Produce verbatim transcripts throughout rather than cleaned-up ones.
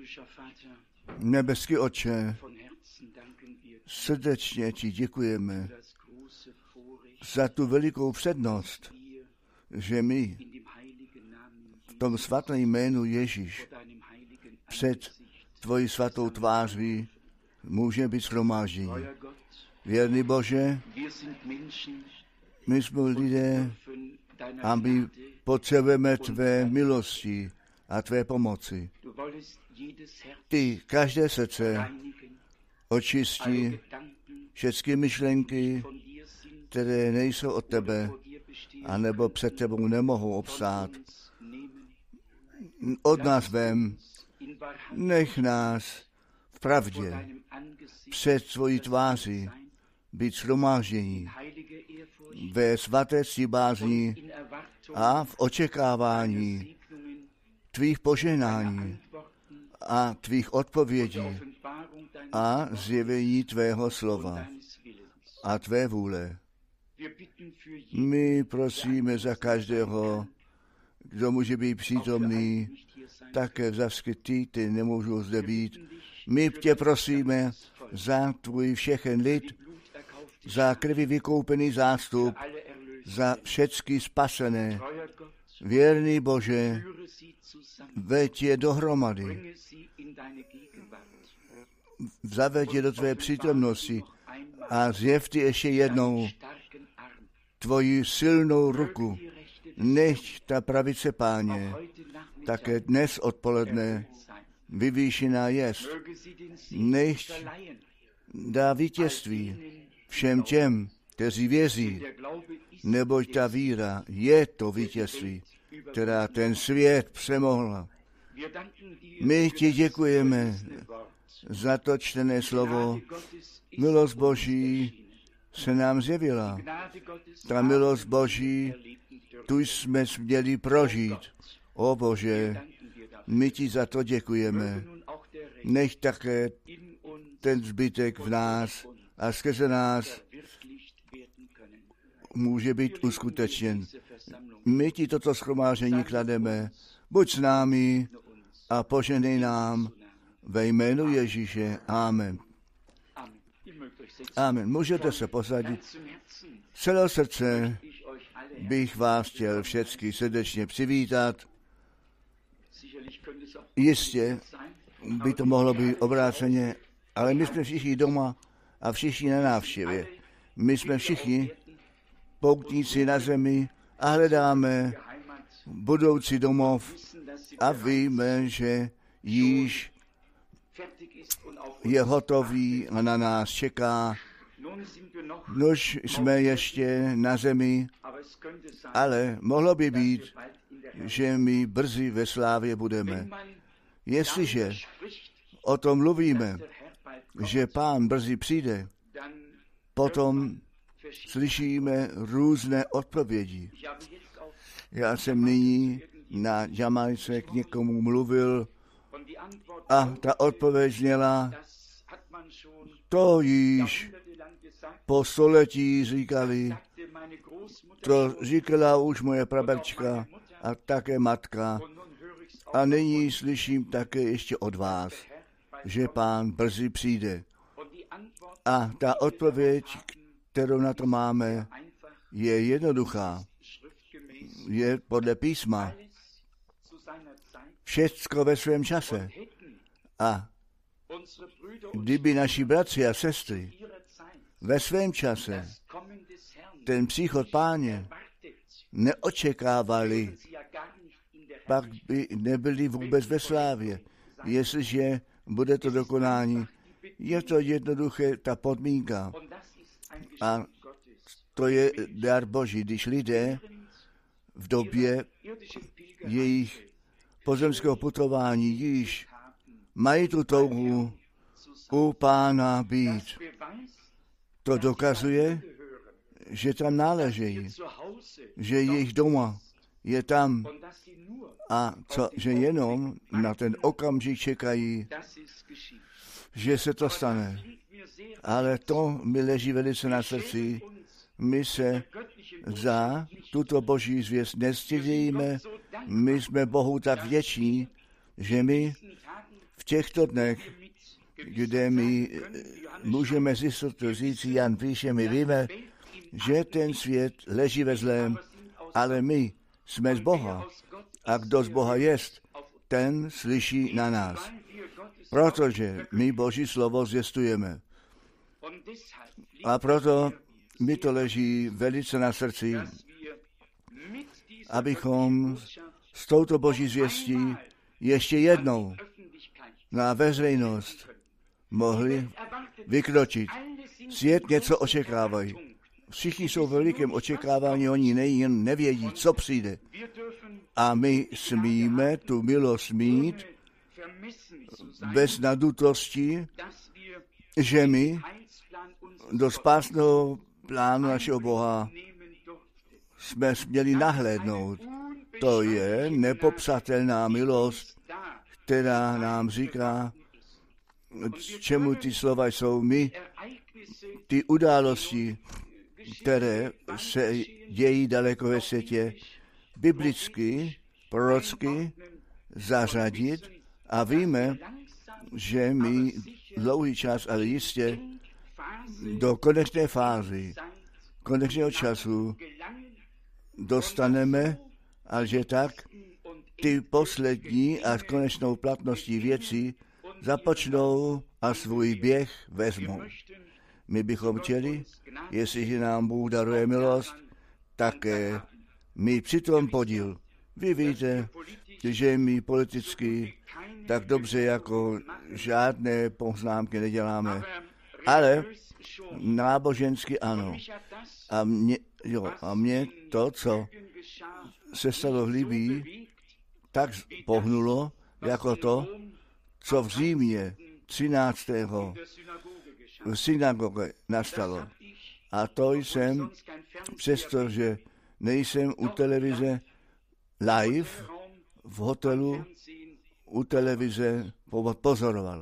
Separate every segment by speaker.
Speaker 1: Nebeský Otče, srdečně ti děkujeme za tu velikou přednost, že my v tom svatém jménu Ježíš před tvojí svatou tváří může být shromáždění. Věrný Bože, my jsme lidé a my potřebujeme tvé milosti a tvé pomoci. Ty každé srdce očistí všechny myšlenky, které nejsou od tebe, anebo před tebou nemohou obstát. Od nás vem, nech nás v pravdě před svojí tváří být shromáždění ve svaté bázni a v očekávání tvých požehnání a tvých odpovědí a zjevení tvého slova a tvé vůle. My prosíme za každého, kdo může být přítomný, také za ty, ty nemůžou zde být. My tě prosíme za tvůj všechen lid, za krví vykoupený zástup, za všechny spasené. Věrný Bože, veď je dohromady, zaveď je do tvé přítomnosti a zjev ty ještě jednou tvoji silnou ruku. Nech ta pravice Páně také dnes odpoledne vyvýšená jest. Nech dá vítězství všem těm, kteří věří, neboť ta víra je to vítězství, která ten svět přemohla. My ti děkujeme za to čtené slovo. Milost Boží se nám zjevila. Ta milost Boží, tu jsme měli prožít. O Bože, my ti za to děkujeme. Nech také ten zbytek v nás a skrze nás může být uskutečněn. My ti toto shromáždění klademe. Buď s námi a poženej nám ve jménu Ježíše. Amen. Amen. Můžete se posadit. Celé srdce bych vás chtěl všechny srdečně přivítat. Jistě by to mohlo být obráceně, ale my jsme všichni doma a všichni na návštěvě. My jsme všichni poutníci na zemi a hledáme budoucí domov a víme, že již je hotový a na nás čeká. Nož jsme ještě na zemi, ale mohlo by být, že my brzy ve slávě budeme. Jestliže o tom mluvíme, že Pán brzy přijde, potom slyšíme různé odpovědi. Já jsem nyní na Jamajce k někomu mluvil a ta odpověď zněla, to již po století říkali, to říkala už moje prababička a také matka. A nyní slyším také ještě od vás, že Pán brzy přijde. A ta odpověď, kterou na to máme, je jednoduchá. Je podle písma. Všecko ve svém čase. A kdyby naši bratři a sestry ve svém čase ten příchod Páně neočekávali, pak by nebyli vůbec ve slávě. Jestliže bude to dokonání, je to jednoduché, ta podmínka. A to je dar Boží, když lidé v době jejich pozemského putování již mají tu touhu u Pána být. To dokazuje, že tam náležejí, že jejich doma je tam a co, že jenom na ten okamžik čekají, že se to stane. Ale to mi leží velice na srdci. My se za tuto Boží zvěst nestydíme. My jsme Bohu tak vděční, že my v těchto dnech, kde my můžeme z jistotou říct, Jan píše, my víme, že ten svět leží ve zlém, ale my jsme z Boha. A kdo z Boha jest, ten slyší na nás. Protože my Boží slovo zvěstujeme. A proto mi to leží velice na srdci, abychom s touto Boží zvěstí ještě jednou na veřejnost mohli vykročit. Svět něco očekávají. Všichni jsou v velikém očekávání, oni nejen nevědí, co přijde. A my smíme tu milost mít bez nadutosti, že my do spásného plánu našeho Boha jsme směli nahlédnout. To je nepopsatelná milost, která nám říká, čemu ty slova jsou. My, ty události, které se dějí daleko ve světě, biblicky, prorocky zařadit a víme, že my dlouhý čas, ale jistě do konečné fázy, konečného času dostaneme, a že tak ty poslední a konečnou platností věcí započnou a svůj běh vezmou. My bychom chtěli, jestliže nám Bůh daruje milost, také my přitom podíl. Vy víte, že my politicky tak dobře jako žádné poznámky neděláme, ale nábožensky ano. A mě, jo, a mě to, co se stalo v Libii, tak pohnulo, jako to, co v Římě třináctého v synagoge nastalo. A to jsem, přestože nejsem u televize live, v hotelu u televize pozoroval.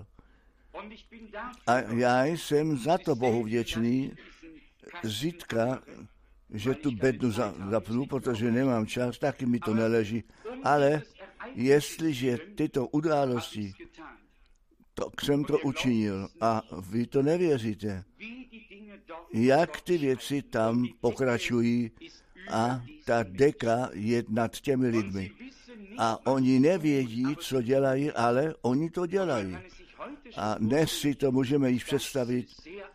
Speaker 1: A já jsem za to Bohu vděčný, zítra, že tu bednu zapnu, protože nemám čas, taky mi to neleží. Ale jestliže tyto události, to jsem to učinil a vy to nevěříte, jak ty věci tam pokračují a ta deka je nad těmi lidmi. A oni nevědí, co dělají, ale oni to dělají. A dnes si to můžeme již představit,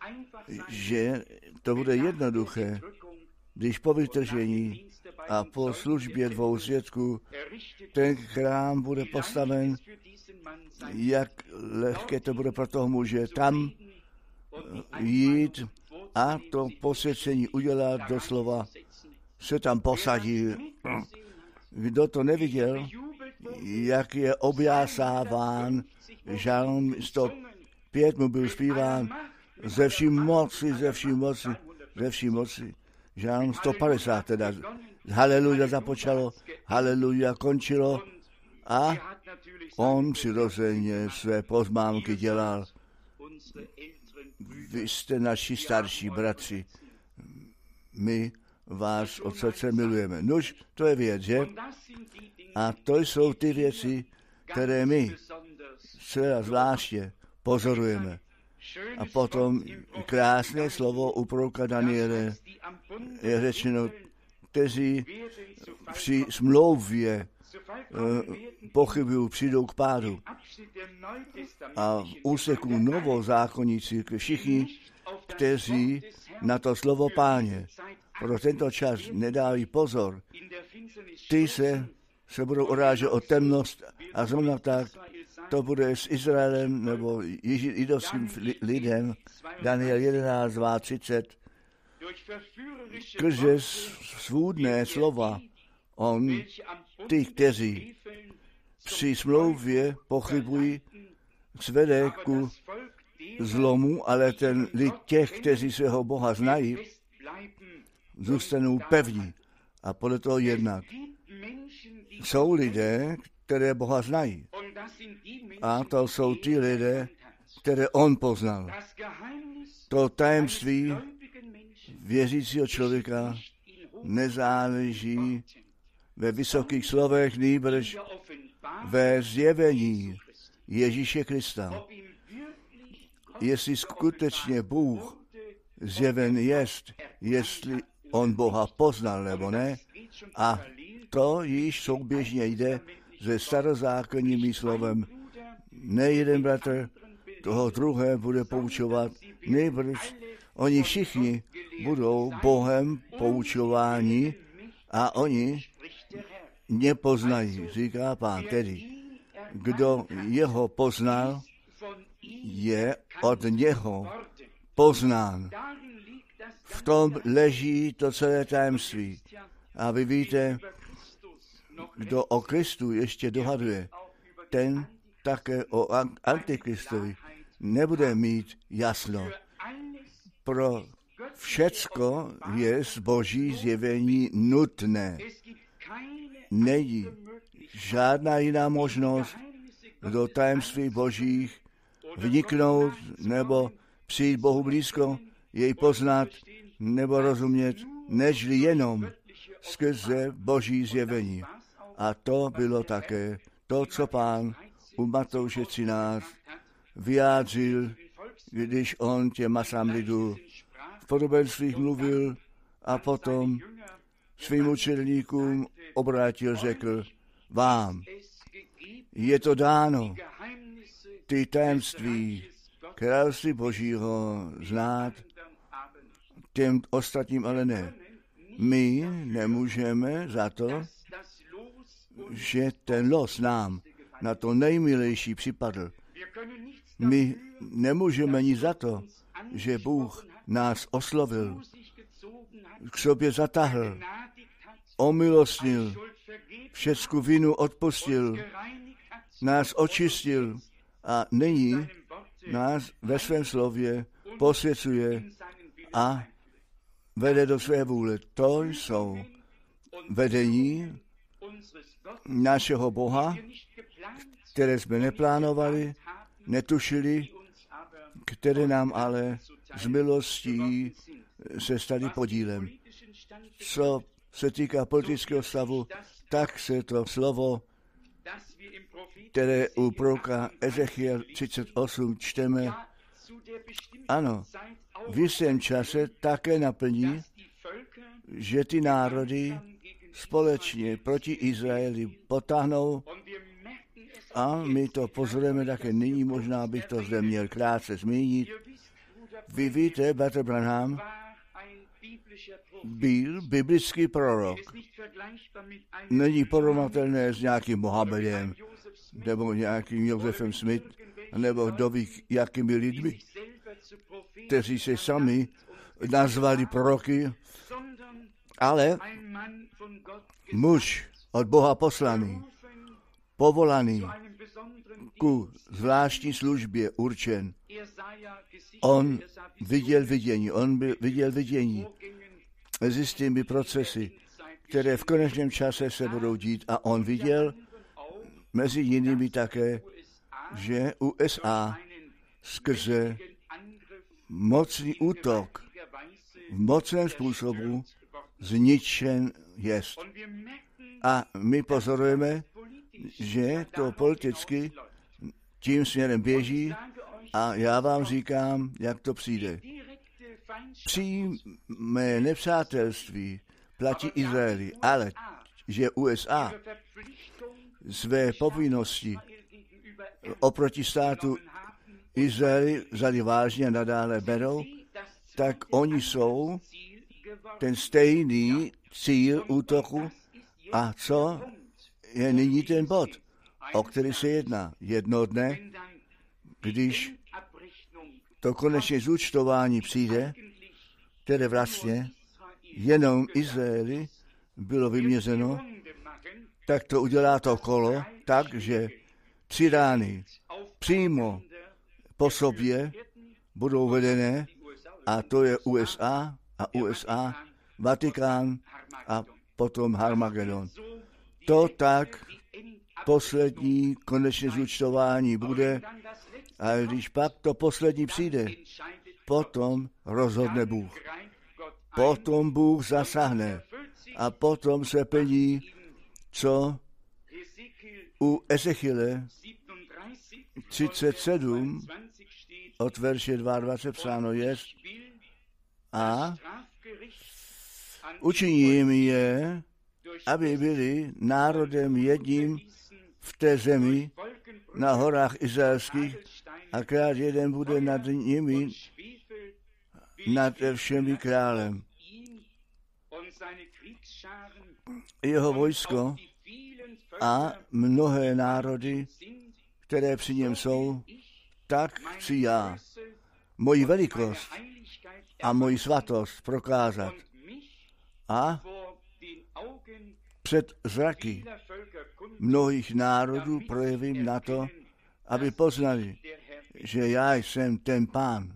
Speaker 1: že to bude jednoduché, když po vytržení a po službě dvou svědků ten chrám bude postaven, jak lehké to bude pro toho muže tam jít a to posvěcení udělat, doslova se tam posadí. Kdo to neviděl, jak je objásáván, žalm sto pět mu byl zpíván, ze vší moci, ze vší moci, ze vší moci. Žalm sto padesát teda. Haleluja započalo, haleluja končilo a on přirozeně své poznámky dělal. Vy jste naši starší bratři. My vás od srdce milujeme. Nož, to je věc, že? A to jsou ty věci, které my zcela zvláště pozorujeme. A potom krásné slovo u proroka Daniele je řečeno, kteří při smlouvě pochybují, přijdou k pádu. A v úseku novozákonníci, všichni, kteří na to slovo Páně pro tento čas nedávají pozor, ty se, se budou urážet o temnost a zrovna tak to bude s Izraelem nebo židovským lidem. Daniel jedenáct, třicet. Skrze svůdné slova on, ty, kteří při smlouvě pochybují, svede ku zlomu, ale ten lid těch, kteří svého Boha znají, zůstanou pevní a podle toho jednat. Jsou lidé, které Boha znají. A to jsou ti lidé, které on poznal. To tajemství věřícího člověka nezáleží ve vysokých slovech, nýbrž ve zjevení Ježíše Krista. Jestli skutečně Bůh zjeven jest, jestli on Boha poznal nebo ne, a to již souběžně jde se starozákonním slovem. Nejeden bratr toho druhé bude poučovat, nejbrž oni všichni budou Bohem poučováni a oni nepoznají, říká Pán. Tedy, kdo jeho poznal, je od něho poznán. V tom leží to celé tajemství. A vy víte, kdo o Kristu ještě dohaduje, ten také o Antikristovi nebude mít jasno. Pro všecko je z Boží zjevení nutné. Není žádná jiná možnost do tajemství Božích vniknout nebo přijít Bohu blízko, jej poznat nebo rozumět, nežli jenom skrze Boží zjevení. A to bylo také to, co Pán u Matouše třináct vyjádřil, když on těm masám lidu v podobenstvích mluvil a potom svým učedníkům obrátil, řekl, vám je to dáno, ty tajemství království Božího znát, těm ostatním ale ne. My nemůžeme za to, že ten los nám na to nejmilejší připadl. My nemůžeme nic za to, že Bůh nás oslovil, k sobě zatahl, omilostnil, všecku vinu odpustil, nás očistil a nyní nás ve svém slově posvěcuje a vede do své vůle. To jsou vedení našeho Boha, které jsme neplánovali, netušili, které nám ale z milostí se staly podílem. Co se týká politického stavu, tak se to slovo, které u proroka Ezechiel třicet osm čteme, ano, v jistém čase také naplní, že ty národy společně proti Izraeli potáhnou a my to pozorujeme také nyní, možná bych to zde měl krátce zmínit. Vy víte, bratr Branham byl biblický prorok. Není porovnatelné s nějakým Mohamedem, nebo nějakým Josefem Smith, nebo kdo ví, jakými lidmi, kteří se sami nazvali proroky, ale muž od Boha poslaný, povolaný ku zvláštní službě určen. On viděl vidění, on byl, viděl vidění s jistými procesy, které v konečném čase se budou dít a on viděl mezi jinými také, že U S A skrze mocný útok v mocném způsobu zničen jest. A my pozorujeme, že to politicky tím směrem běží a já vám říkám, jak to přijde. Přímé nepřátelství platí Izraeli, ale že U S A své povinnosti oproti státu Izraeli vzali vážně a nadále berou, tak oni jsou ten stejný cíl útoku. A co je nyní ten bod, o který se jedná? Jedno dne, když to konečné zúčtování přijde, které vlastně jenom Izraeli bylo vyměřeno, tak to udělá to kolo tak, že tři rány přímo po sobě budou vedené a to je U S A a U S A, Vatikán a potom Harmagedon. To tak poslední konečné zúčtování bude, a když pak to poslední přijde, potom rozhodne Bůh. Potom Bůh zasáhne a potom se plní, co u Ezechiele třicet sedm od verše dvacet dva psáno je a učiním je, aby byli národem jedním v té zemi na horách izraelských a král jeden bude nad nimi, nad všemi králem. Jeho vojsko a mnohé národy, které při něm jsou, tak chci já moji velikost a moji svatost prokázat a před zraky mnohých národů projevím na to, aby poznali, že já jsem ten Pán.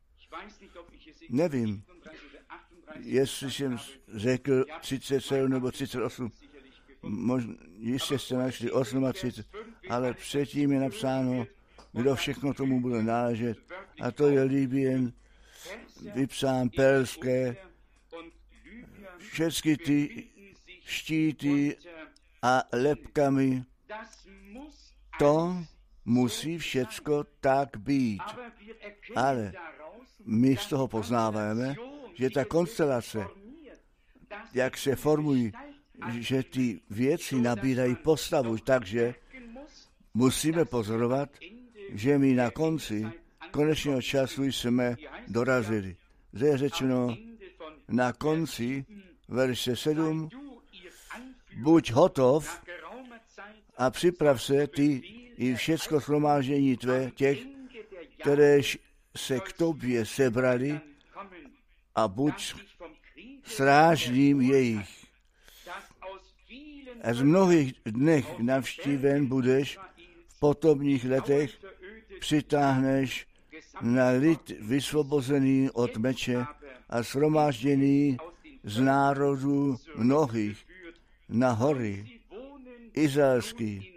Speaker 1: Nevím, jestli jsem řekl třicet sedm nebo třicet osm, možná, jistě jste našli třicet osm, ale předtím je napsáno, kdo všechno tomu bude náležet. A to je Libyen, vypsán Perské, všechny ty štíty a lepkami. To musí všecko tak být. Ale my z toho poznáváme, že ta konstelace, jak se formují, že ty věci nabírají postavu, takže musíme pozorovat, že my na konci konečného času jsme dorazili. Zde je řečeno na konci verše sedm, buď hotov a připrav se ty i všecko shromáždění tvé, těch, kteréž se k tobě sebrali, a buď strážným jejich. A z mnohých dnech navštíven budeš, v potomních letech přitáhneš na lid vysvobozený od meče a shromážděný z národů mnohých na hory izraelský.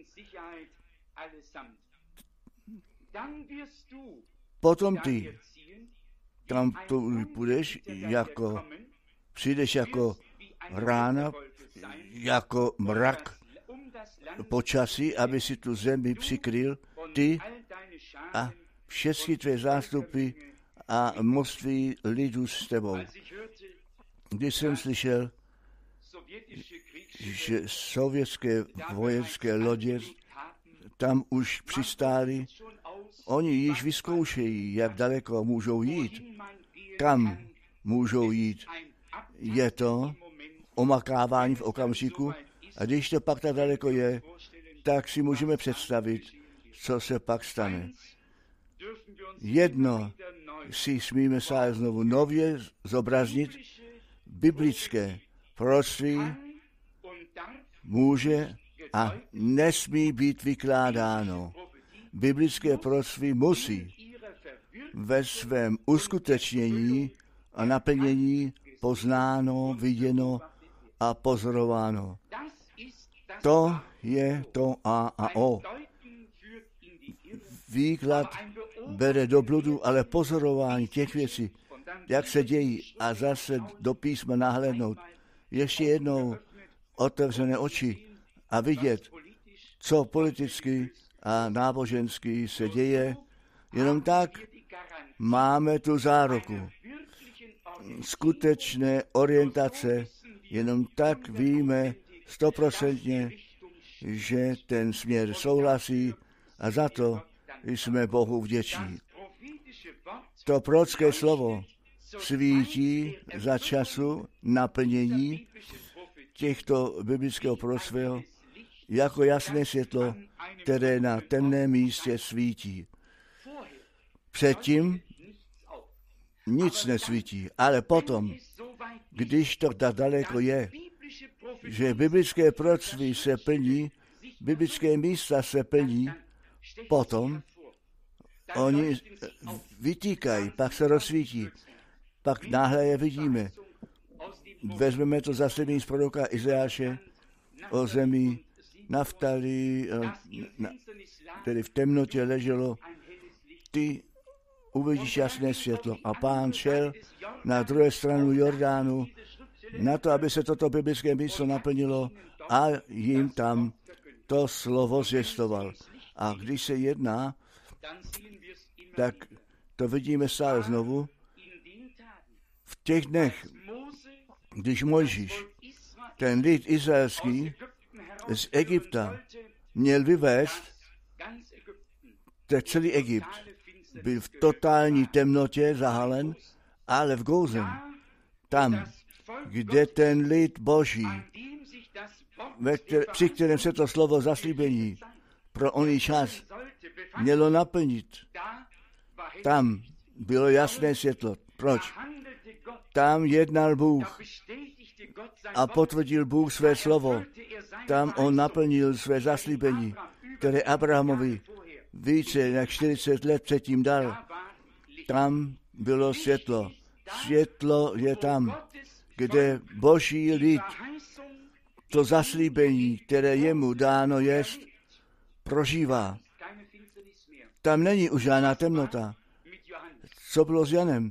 Speaker 1: Potom ty tam to půjdeš, jako, přijdeš jako rána, jako mrak počasí, aby si tu zemi přikryl, ty a všechny tvé zástupy a množství lidů s tebou. Když jsem slyšel, že sovětské vojenské lodě tam už přistály, oni již vyzkoušejí, jak daleko můžou jít, kam můžou jít. Je to omakávání v okamžiku a když to pak tak daleko je, tak si můžeme představit, co se pak stane. Jedno si smíme se znovu nově zobraznit, biblické proroctví může a nesmí být vykládáno. Biblické proroctví musí ve svém uskutečnění a naplnění poznáno, viděno a pozorováno. To je to A a O. Výklad bere do bludu, ale pozorování těch věcí, jak se dějí a zase do písma nahlédnout, ještě jednou otevřené oči a vidět, co politicky a nábožensky se děje, jenom tak máme tu záruku skutečné orientace, jenom tak víme stoprocentně, že ten směr souhlasí a za to jsme Bohu vděční. To prorocké slovo svítí za času naplnění těchto biblického proroctví jako jasné světlo, které na temném místě svítí. Předtím nic nesvítí, ale potom, když to tak daleko je, že biblické proroctví se plní, biblické místa se plní, potom oni vytýkají, pak se rozsvítí, pak náhle je vidíme. Vezmeme to zasledy z proroka Izajáše o zemi Naftali, tedy v temnotě leželo, ty uvidíš jasné světlo. A Pán šel na druhé stranu Jordánu na to, aby se toto biblické místo naplnilo a jim tam to slovo zvěstoval. A když se jedná tak to vidíme stále znovu. V těch dnech, když Mojžíš, ten lid izraelský z Egypta měl vyvést, tak celý Egypt byl v totální temnotě zahalen, ale v Gózen, tam, kde ten lid Boží, ve které, při kterém se to slovo zaslíbení pro oný čas mělo naplnit, tam bylo jasné světlo. Proč? Tam jednal Bůh a potvrdil Bůh své slovo. Tam on naplnil své zaslíbení, které Abrahamovi více než čtyřicet let předtím dal. Tam bylo světlo. Světlo je tam, kde Boží lid to zaslíbení, které jemu dáno jest, prožívá. Tam není už žádná temnota. Co bylo s Janem?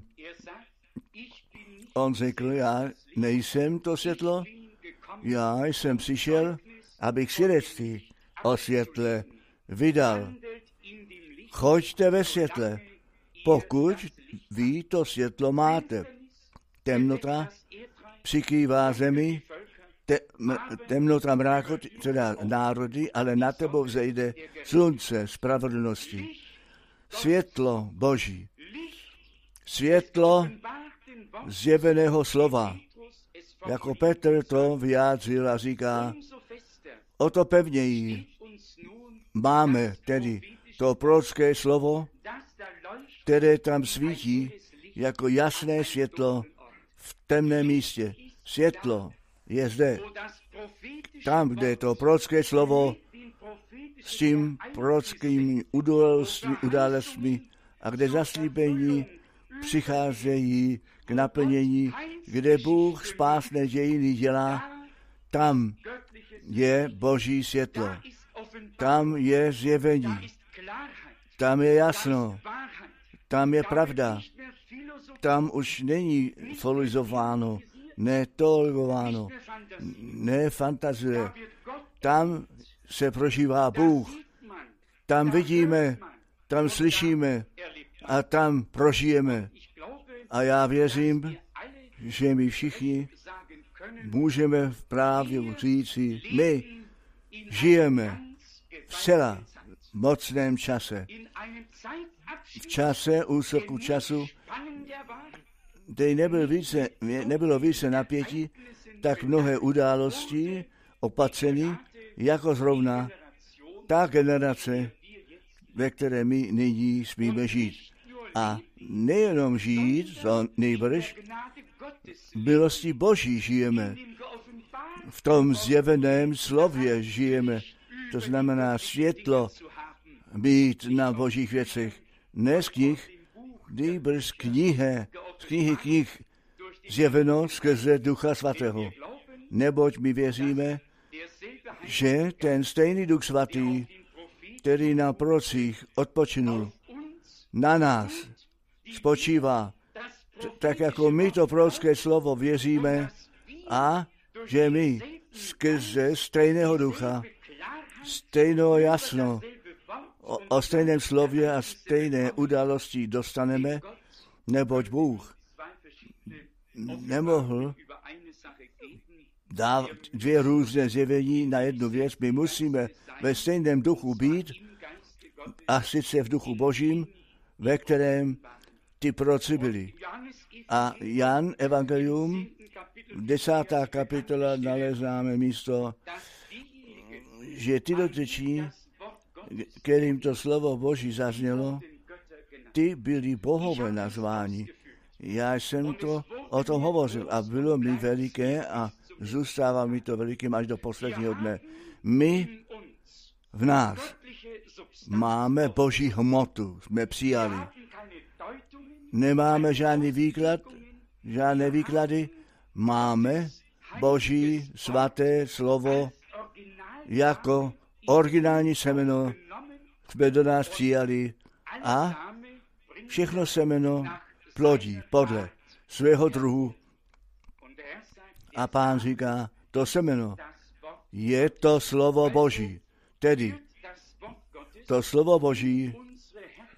Speaker 1: On řekl, já nejsem to světlo, já jsem přišel, abych svědectví o světle vydal. Choďte ve světle, pokud vy to světlo máte. Temnota přikrývá zemi, te, m, temnota mráku, teda národy, ale na tebou vzejde slunce spravedlnosti. Světlo Boží. Světlo zjeveného slova. Jako Petr to vyjádřil a říká, o to pevněji máme tedy to prorocké slovo, které tam svítí jako jasné světlo v temném místě. Světlo je zde. Tam, kde to prorocké slovo s tím prorockými událostmi a kde zaslíbení přicházejí k naplnění, kde Bůh spásné dějiny dělá, tam je Boží světlo. Tam je zjevení. Tam je jasno. Tam je pravda. Tam už není folizováno, netologováno, nefantazuje. Tam se prožívá Bůh. Tam vidíme, tam slyšíme a tam prožijeme. A já věřím, že my všichni můžeme v právě říci, my žijeme v zcela mocném čase. V čase, úseku času, kde nebyl více, nebylo více napětí, tak mnohé události opatření, jako zrovna ta generace, ve které my nyní smíme žít. A nejenom žít, to nejbrž, v milosti Boží žijeme. V tom zjeveném slově žijeme. To znamená světlo být na Božích věcech. Ne z knih, nejbrž z knihy, z knihy knih zjeveno skrze Ducha Svatého. Neboť my věříme, že ten stejný Duch Svatý, který na prorocích odpočinul, na nás spočívá, tak jako my to prorocké slovo věříme a že my skrze stejného ducha, stejného jasno o, o stejném slově a stejné události dostaneme, neboť Bůh nemohl dávat dvě různé zjevení na jednu věc. My musíme ve stejném duchu být, a sice v duchu Božím, ve kterém ty proroci byli. A Jan Evangelium, desátá kapitola, nalezáme místo, že ty dotyční, kterým to slovo Boží zaznělo, ty byli bohové nazváni. Já jsem to o tom hovořil a bylo mi veliké a zůstává mi to velikým až do posledního dne. My v nás máme Boží hmotu, jsme přijali. Nemáme žádný výklad, žádné výklady, máme Boží svaté slovo jako originální semeno, jsme do nás přijali a všechno semeno plodí podle svého druhu. A Pán říká, to semeno je to slovo Boží, tedy to slovo Boží,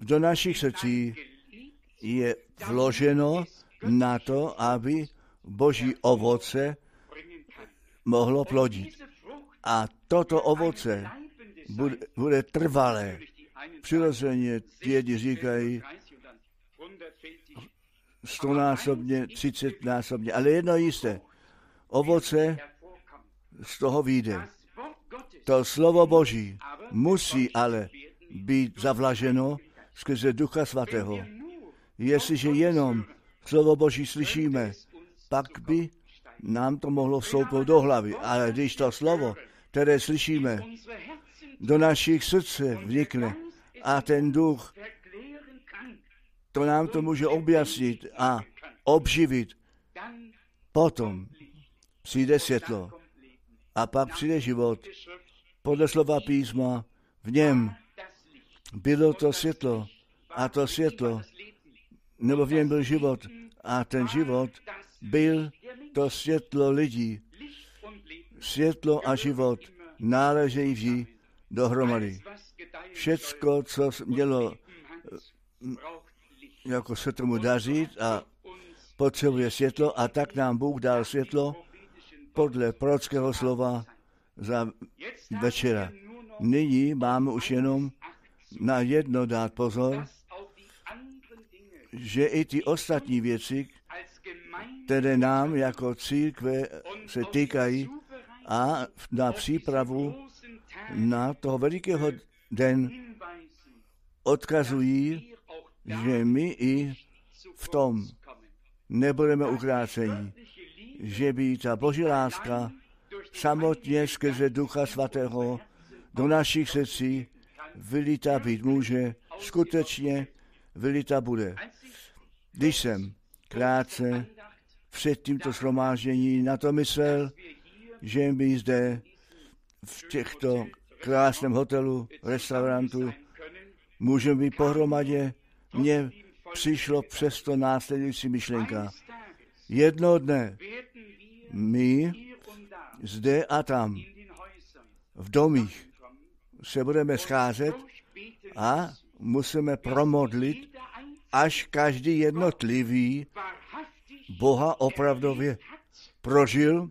Speaker 1: do našich srdcí je vloženo na to, aby Boží ovoce mohlo plodit. A toto ovoce bude, bude trvalé. Přirozeně jedni říkají stonásobně, třicetnásobně, ale jedno jisté. Ovoce z toho vyjde. To slovo Boží musí ale být zavlaženo skrze Ducha Svatého. Jestliže jenom slovo Boží slyšíme, pak by nám to mohlo vstoupnout do hlavy. Ale když to slovo, které slyšíme, do našich srdce vnikne a ten duch, to nám to může objasnit a obživit, potom přijde světlo a pak přijde život. Podle slova písma v něm bylo to světlo a to světlo, nebo v něm byl život a ten život byl to světlo lidí. Světlo a život náležejí vždy dohromady. Všecko, co mělo jako se tomu dařit a potřebuje světlo a tak nám Bůh dal světlo podle prorockého slova za večera. Nyní máme už jenom na jedno dát pozor, že i ty ostatní věci, které nám jako církve se týkají a na přípravu na toho velikého den odkazují, že my i v tom nebudeme ukráceni, že by ta Boží láska samotně skrze Ducha Svatého do našich srdcí vylita být může, skutečně vylita bude. Když jsem krátce před tímto shromáždění na to myslel, že my zde v těchto krásném hotelu, restaurantu můžeme být pohromadě, mně přišlo přesto následující myšlenka. Jedno dne my zde a tam v domích se budeme scházet a musíme promodlit, až každý jednotlivý Boha opravdově prožil,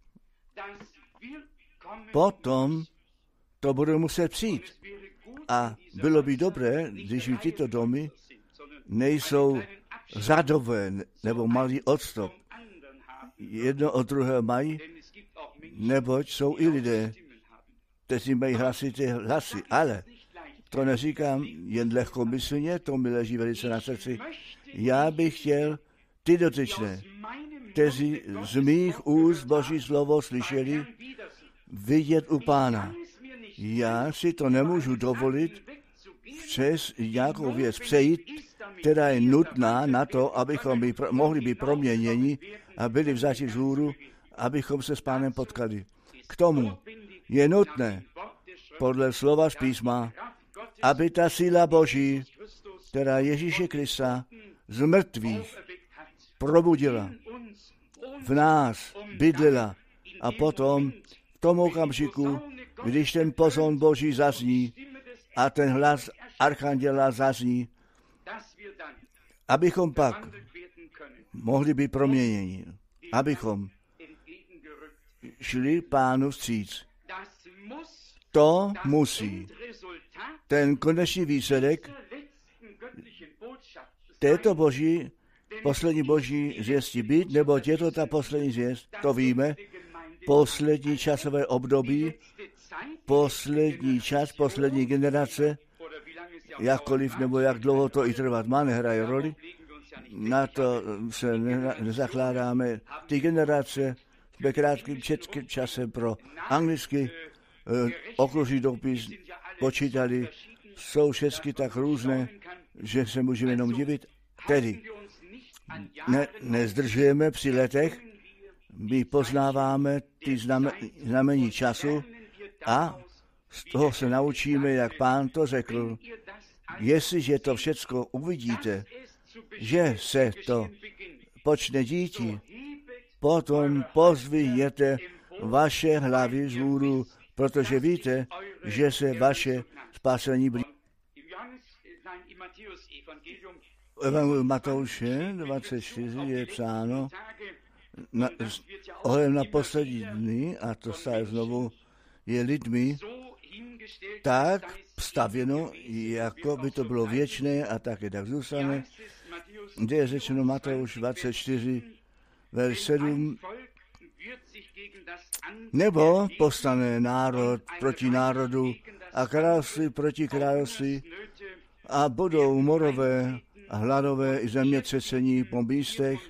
Speaker 1: potom to bude muset přijít. A bylo by dobré, když by tyto domy nejsou řadové nebo malý odstup. Jedno od druhého mají, neboť jsou i lidé, kteří mají hlasité hlasy. Ale to neříkám jen lehkomyslně, to mi leží velice na srdci. Já bych chtěl ty dotyčné, kteří z mých úst Boží slovo slyšeli, vidět u Pána. Já si to nemůžu dovolit přes nějakou věc přejít, která je nutná na to, abychom by, mohli být proměněni a byli vzati vzhůru, abychom se s Pánem potkali. K tomu je nutné, podle slova z písma, aby ta síla Boží, která Ježíše Krista z mrtvých probudila, v nás bydlila a potom v tom okamžiku, když ten pozon Boží zazní a ten hlas archanděla zazní, abychom pak mohli být proměněni, abychom šli Pánu vstříc. To musí ten konečný výsledek této boží, poslední boží zvěsti být, neboť je to ta poslední zvěst, to víme, poslední časové období, poslední čas, poslední generace, jakkoliv nebo jak dlouho to i trvat má, nehraje roli, na to se nezakládáme. Ty generace jsme krátkým četkým časem pro anglicky eh, okružný dopis počítali, jsou všechny tak různé, že se můžeme jenom divit. Tedy ne, nezdržujeme při letech, my poznáváme ty znamení času a z toho se naučíme, jak Pán to řekl. Jestliže to všecko uvidíte, že se to počne díti, potom pozdvihněte vaše hlavy vzhůru, protože víte, že se vaše spasení blíží. V Evangeliu Matouše dvacet čtyři je psáno na, ohledem na poslední dny, a to se znovu je lidmi tak stavěno, jako by to bylo věčné a také tak zůstane, kde je řečeno Matouš dvacet čtyři, verš sedm, nebo povstane národ proti národu a království proti království a budou morové a hladové i zemětřesení po místech.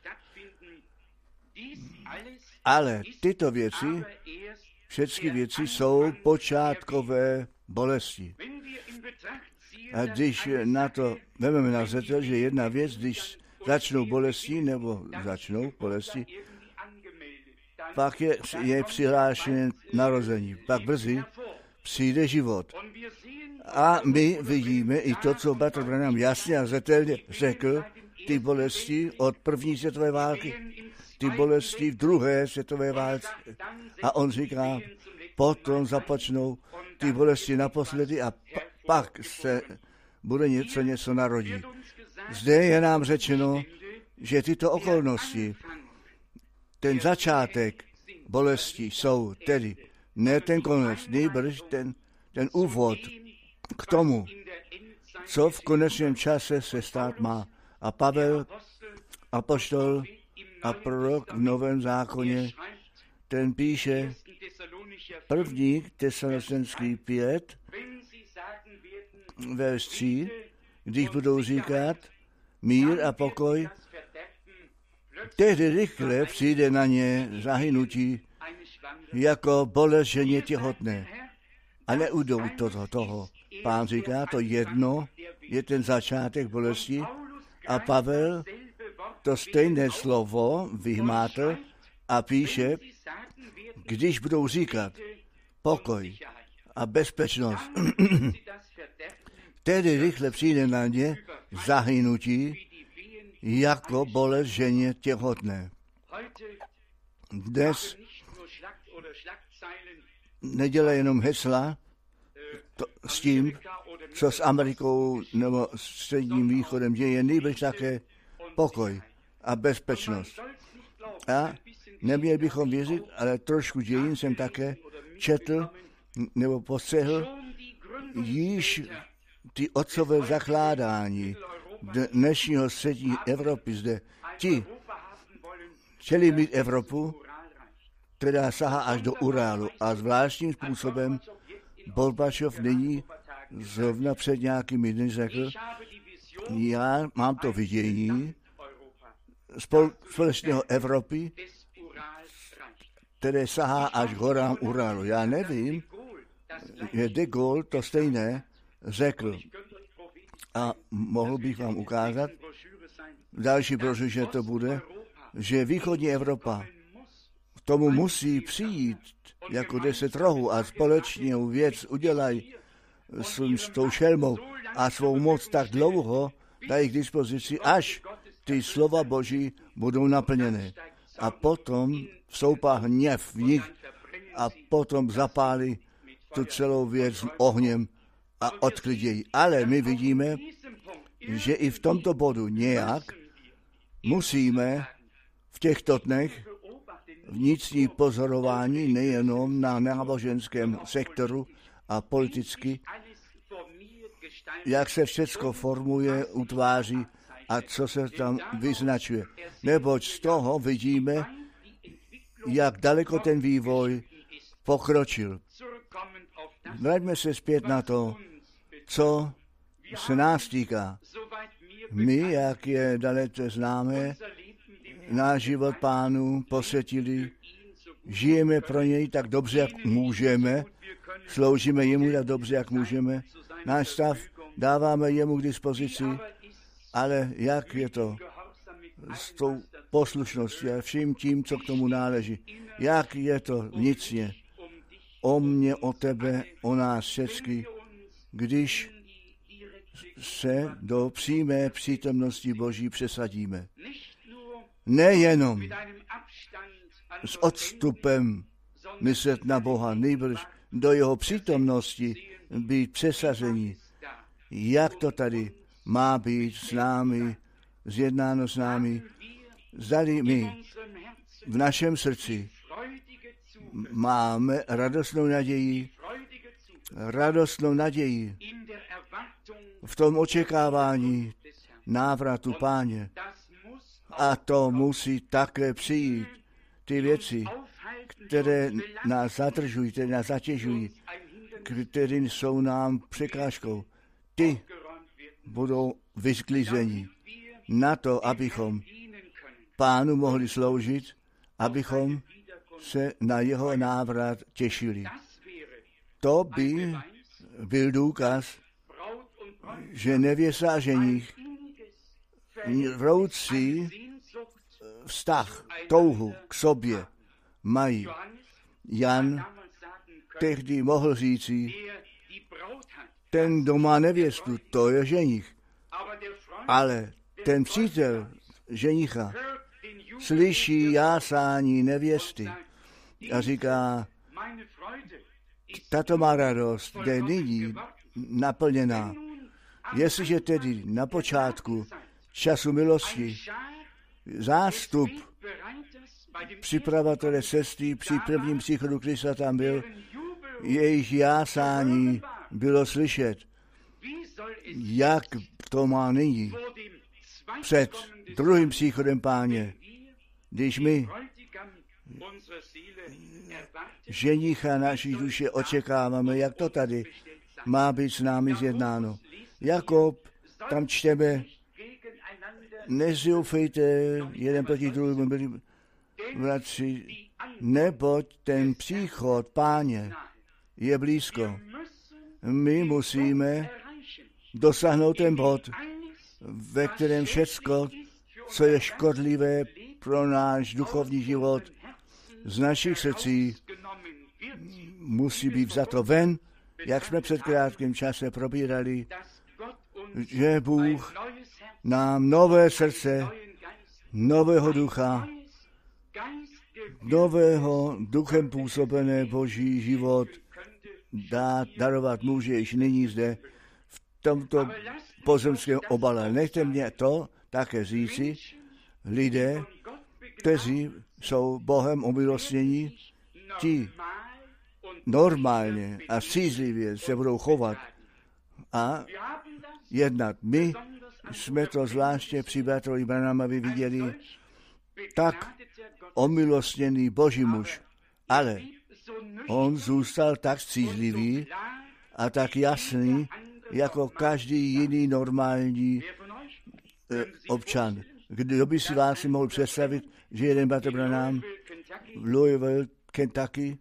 Speaker 1: Ale tyto věci, všechny věci jsou počátkové bolesti. A když na to vezmeme na zřetel, že jedna věc, když začnou bolesti nebo začnou bolesti, pak je, je přihlášené narození. Pak brzy přijde život. A my vidíme i to, co bratr Branham jasně a zřetelně řekl, ty bolesti od první světové války, ty bolesti v druhé světové válce. A on říká, potom započnou ty bolesti naposledy a pa, pak se bude něco, něco narodí. Zde je nám řečeno, že tyto okolnosti, ten začátek bolesti jsou tedy ne ten konec, nejbrž ten, ten úvod k tomu, co v konečném čase se stát má. A Pavel, apoštol a prorok v Novém zákoně, ten píše první Tesalonický pět, verš tři, když budou říkat mír a pokoj, tehdy rychle přijde na ně zahynutí jako bolest ženě těhotné. A neudou toho, toho. Pán říká, to jedno je ten začátek bolesti a Pavel to stejné slovo vyhmátl a píše, když budou říkat pokoj a bezpečnost, tedy rychle přijde na ně zahynutí jako bolest ženě těhotné. Dnes nedělá jenom hesla to, s tím, co s Amerikou nebo Středním východem děje, nejbrž také pokoj a bezpečnost. A neměli bychom věřit, ale trošku dějin jsem také četl nebo postřehl, již ty otcové zakládání dnešního střední Evropy zde. Ti chtěli mít Evropu, která sahá až do Urálu a zvláštním způsobem Gorbačov nyní zrovna před nějakými dny řekl, já mám to vidění společného Evropy, které sahá až k horám Urálu. Já nevím, že de Gaulle to stejné řekl. A mohl bych vám ukázat, v další brožuře to bude, že východní Evropa k tomu musí přijít jako deset rohů a společně věc udělají s tou šelmou a svou moc tak dlouho dají k dispozici, až ty slova Boží budou naplněné. A potom vstoupá hněv v nich a potom zapálí tu celou věc ohněm a odklidějí. Ale my vidíme, že i v tomto bodu nějak musíme v těchto dnech vnitřní pozorování nejenom na náboženském sektoru a politicky, jak se všecko formuje, utváří a co se tam vyznačuje. Neboť z toho vidíme, jak daleko ten vývoj pokročil. Vraťme se zpět na to, co se nás týká. My, jak je dalece známé, náš život Pánu posvětili, žijeme pro něj tak dobře, jak můžeme, sloužíme jemu tak dobře, jak můžeme, náš stav dáváme jemu k dispozici, ale jak je to s tou poslušností a vším tím, co k tomu náleží, jak je to vnitřně, o mě, o tebe, o nás všechny, když se do přímé přítomnosti Boží přesadíme. Nejenom s odstupem myslet na Boha, nejbrž do jeho přítomnosti být přesazení. Jak to tady má být s námi, zjednáno s námi. Zdali my v našem srdci máme radostnou naději, radostnou naději v tom očekávání návratu Páně. A to musí také přijít. Ty věci, které nás zadržují, které nás zatěžují, které jsou nám překážkou, ty budou vysklizeni na to, abychom Pánu mohli sloužit, abychom se na jeho návrat těšili. To by byl důkaz, že nevěsta a ženich vroucí vztah, touhu k sobě mají. Jan tehdy mohl říci, ten, kdo má nevěstu, to je ženich. Ale ten přítel ženicha slyší jásání nevěsty a říká, tato má radost je nyní naplněná. Jestliže tedy na počátku času milosti zástup připravatele cesty při prvním příchodu Krista tam byl, jejich jásání bylo slyšet. Jak to má nyní před druhým příchodem Páně, když my ženicha naší duše očekáváme, jak to tady má být s námi zjednáno. Jakob, tam čteme, nezoufejte jeden proti druhému, byli bratři, neboť ten příchod Páně je blízko. My musíme dosáhnout ten bod, ve kterém všecko, co je škodlivé pro náš duchovní život, z našich srdcí musí být vzato ven, jak jsme před krátkým čase probírali, že Bůh nám nové srdce, nového ducha, nového duchem působené Boží život dát, darovat může již nyní zde v tomto pozemském obale. Nechte mě to také říci, lidé, kteří jsou Bohem omilostnění, ti normálně a střízlivě se budou chovat a jednat. My jsme to zvláště při bratrovi Branhamovi viděli, tak omilostněný Boží muž, ale on zůstal tak střízlivý a tak jasný, jako každý jiný normální eh, občan. Kdo by si vás mohl představit, že jeden bratr Branham v Louisville, Kentucky,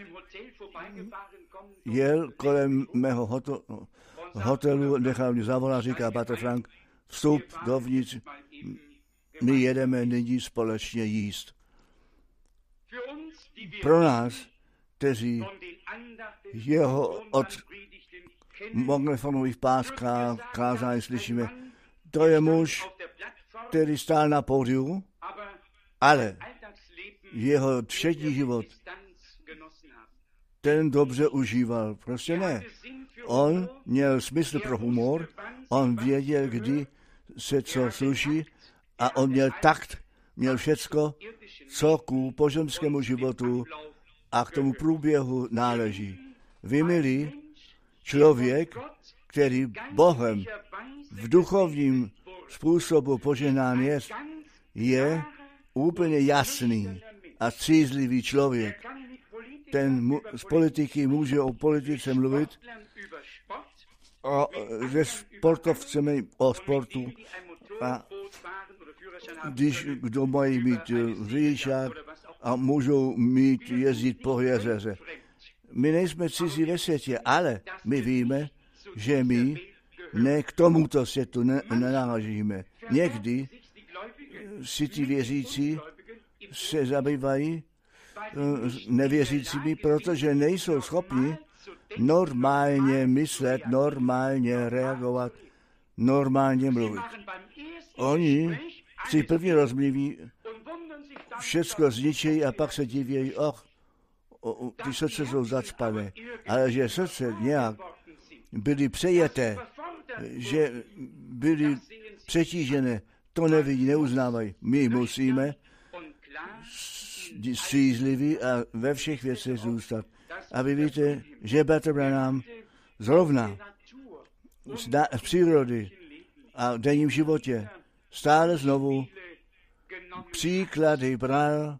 Speaker 1: jel kolem mého hotelu, hotelu nechal mě zavolat, říká bratr Frank, vstup dovnitř, my jedeme nyní společně jíst. Pro nás, kteří jeho od magnefonových páskách kázání slyšíme, to je muž, který stál na pódiu, ale jeho všední život ten dobře užíval. Prostě ne. On měl smysl pro humor, on věděl, kdy se co sluší a on měl takt, měl všecko, co ku pozemskému životu a k tomu průběhu náleží. Vy, milí, člověk, který Bohem v duchovním způsobu požehnán je, je úplně jasný a střízlivý člověk. Ten mu, z politiky může o politice mluvit, a ze sportovcemi o sportu. A když kdo mají mít řidičák a můžou mít jezdit po jezeře. My nejsme cizí ve světě, ale my víme, že my ne k tomuto světu ne, nenáležíme. Někdy si ti věřící se zabývají nevěřícími, protože nejsou schopni normálně myslet, normálně reagovat, normálně mluvit. Oni při první rozmluví všecko zničí a pak se divějí, och, ty srdce jsou zacpané. Ale že srdce nějak byly přejeté, že byli přetížené. To nevidí, neuznávají. My musíme střízliví a ve všech věcech zůstat. A vy víte, že Bratr Branham zrovna z, da, z přírody a v denním životě stále znovu příklady bral.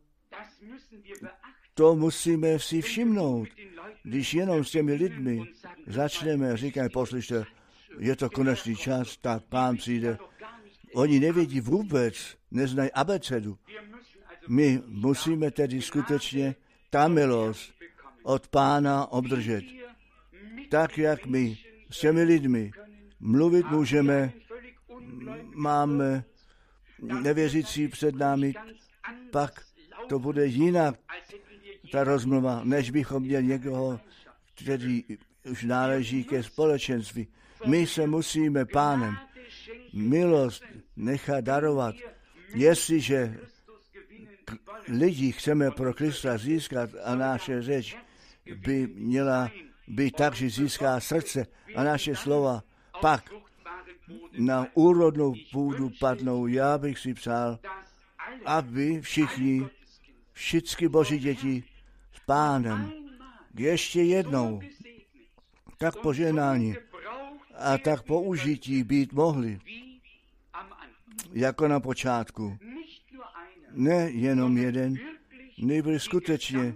Speaker 1: To musíme si všimnout. Když jenom s těmi lidmi začneme a říkají, poslyšte, je to konečný čas, tak Pán přijde. Oni nevědí vůbec, neznají abecedu. My musíme tedy skutečně ta milost od Pána obdržet. Tak, jak my s těmi lidmi mluvit můžeme, máme nevěřící před námi, pak to bude jinak, ta rozmluva, než bychom měli někoho, který už náleží ke společenství. My se musíme Pánem milost nechat darovat. Jestliže lidi chceme pro Krista získat a naše řeč by měla být tak, že získá srdce a naše slova, pak na úrodnou půdu padnou. Já bych si přál, aby všichni, všechny Boží děti s Pánem ještě jednou tak požehnání a tak použití být mohli, jako na počátku. Ne jenom jeden, nejbrž skutečně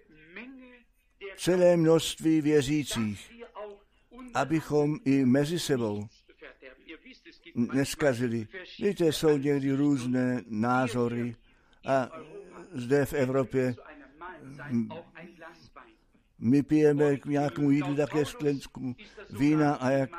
Speaker 1: celé množství věřících, abychom i mezi sebou neskazili. Víte, jsou někdy různé názory a zde v Evropě my pijeme k nějakému jídlu také sklenku vína a jak,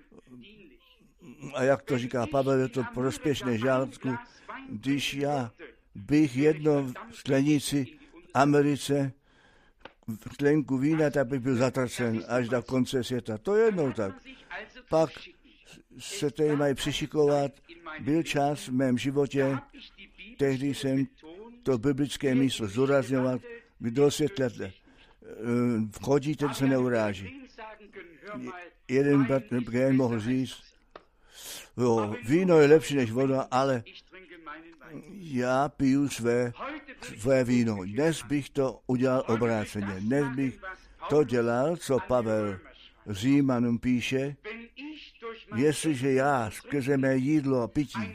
Speaker 1: a jak to říká Pavel, je to prospěšné žaludku. Když já bych jedno sklenici v Americe, sklenku vína, tak bych byl zatracen až do konce světa. To je jednou tak. Pak se tady mají přišikovat. Byl čas v mém životě, tehdy jsem to biblické místo zdůrazňovat, kdo se tlete. Vchodí, ten se neuráží. Jeden bratr mohl říct, jo, víno je lepší než voda, ale já piju své, své víno. Dnes bych to udělal obráceně. Dnes bych to dělal, co Pavel Římanům píše, jestliže já skrze mé jídlo a pití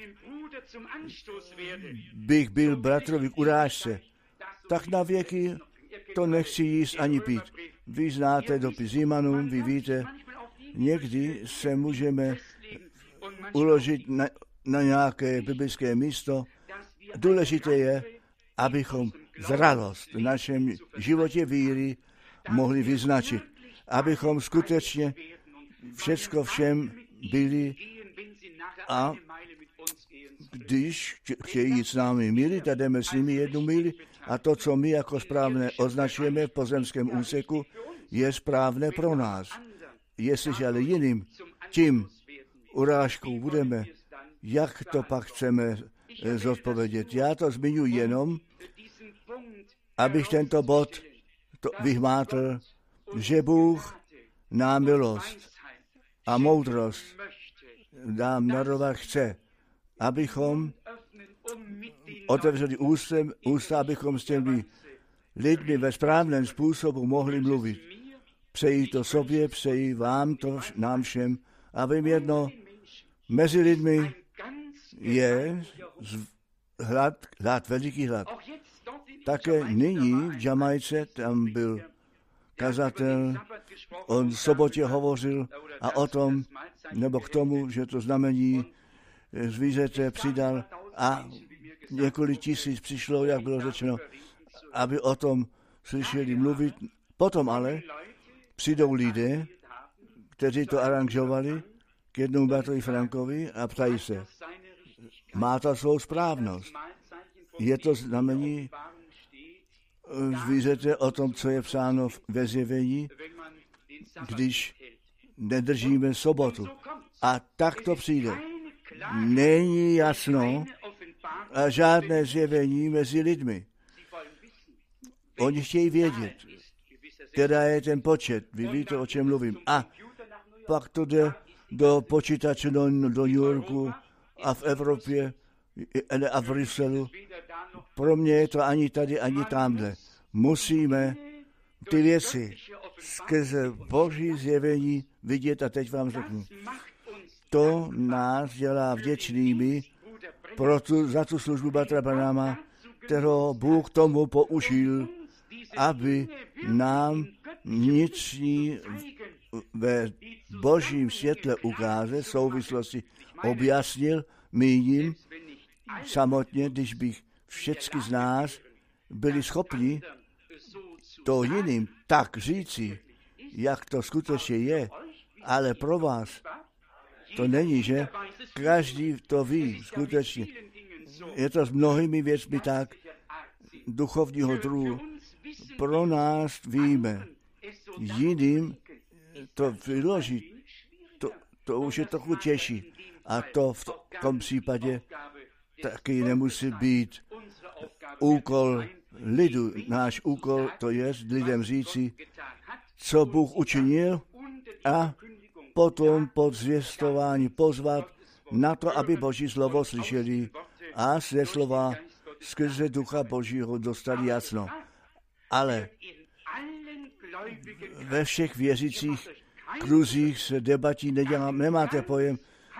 Speaker 1: bych byl bratrovi k urážce, tak na věky to nechci jíst ani pít. Vy znáte dopis Římanům, vy víte, někdy se můžeme uložit na, na nějaké biblické místo. Důležité je, abychom zralost v našem životě víry mohli vyznačit. Abychom skutečně všecko všem byli a když chtějí jít s námi míli, tak jdeme s nimi jednu míli a to, co my jako správné označujeme v pozemském úseku, je správné pro nás. Jestliže ale jiným tím urážkou budeme, jak to pak chceme zodpovědět. Já to zmiňuji jenom, abych tento bod to vyhmátl, že Bůh nám milost a moudrost nám darovat chce, abychom otevřeli ústem, ústa, abychom s těmi lidmi ve správném způsobu mohli mluvit. Přeji to sobě, přeji vám to, nám všem, a vím jedno, mezi lidmi je hlad, hlad, veliký hlad. Také nyní v Jamajce, tam byl kazatel, on v sobotě hovořil a o tom, nebo k tomu, že to znamení zvířete přidal a několik tisíc přišlo, jak bylo řečeno, aby o tom slyšeli mluvit. Potom ale přijdou lidé, kteří to aranžovali k jednomu bratrovi Frankovi a ptají se, má to svou správnost. Je to znamení zvířete o tom, co je psáno ve zjevení, když nedržíme sobotu. A tak to přijde. Není jasno a žádné zjevení mezi lidmi. Oni chtějí vědět, která je ten počet. Vy víte, o čem mluvím. A pak to jde do počítače do, do New Yorku a v Evropě a v Bruselu. Pro mě je to ani tady, ani tamhle. Musíme ty věci skrze Boží zjevení vidět a teď vám řeknu. To nás dělá vděčnými pro tu, za tu službu Bratra Branhama, kterého Bůh tomu použil, aby nám vnitřní ve Božím světle ukázal, souvislosti objasnil, míním samotně, když bych všechny z nás byli schopni to jiným tak říci, jak to skutečně je, ale pro vás to není, že každý to ví skutečně. Je to s mnohými věcmi tak duchovního druhu. Pro nás víme, jiným to vyložit, to, to už je trochu těžší. A to v tom případě taky nemusí být úkol lidu. Náš úkol to je lidem říci, co Bůh učinil a potom pod zvěstování pozvat na to, aby Boží slovo slyšeli a ze slova skrze Ducha Božího dostali jasno. Ale ve všech věřících kruzích se debatí nedělá, nemáte pojem.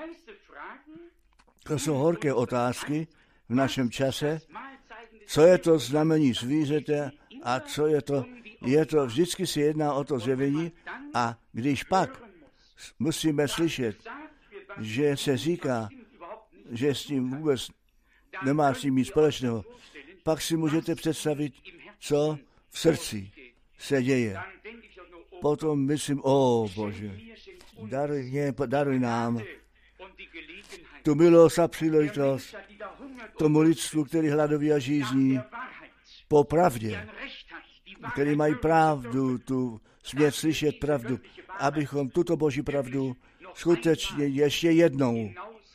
Speaker 1: To jsou horké otázky v našem čase. Co je to znamení zvířete a co je to? Je to, vždycky se jedná o to zjevení a když pak musíme slyšet, že se říká, že s tím vůbec nemá s tím nic společného, pak si můžete představit, co v srdci se děje. Potom myslím, o Bože, daruj, mě, daruj nám tu milost a příležitost tomu lidstvu, který hladoví a žízní po pravdě, který mají pravdu, tu smět slyšet pravdu, abychom tuto Boží pravdu skutečně ještě jednou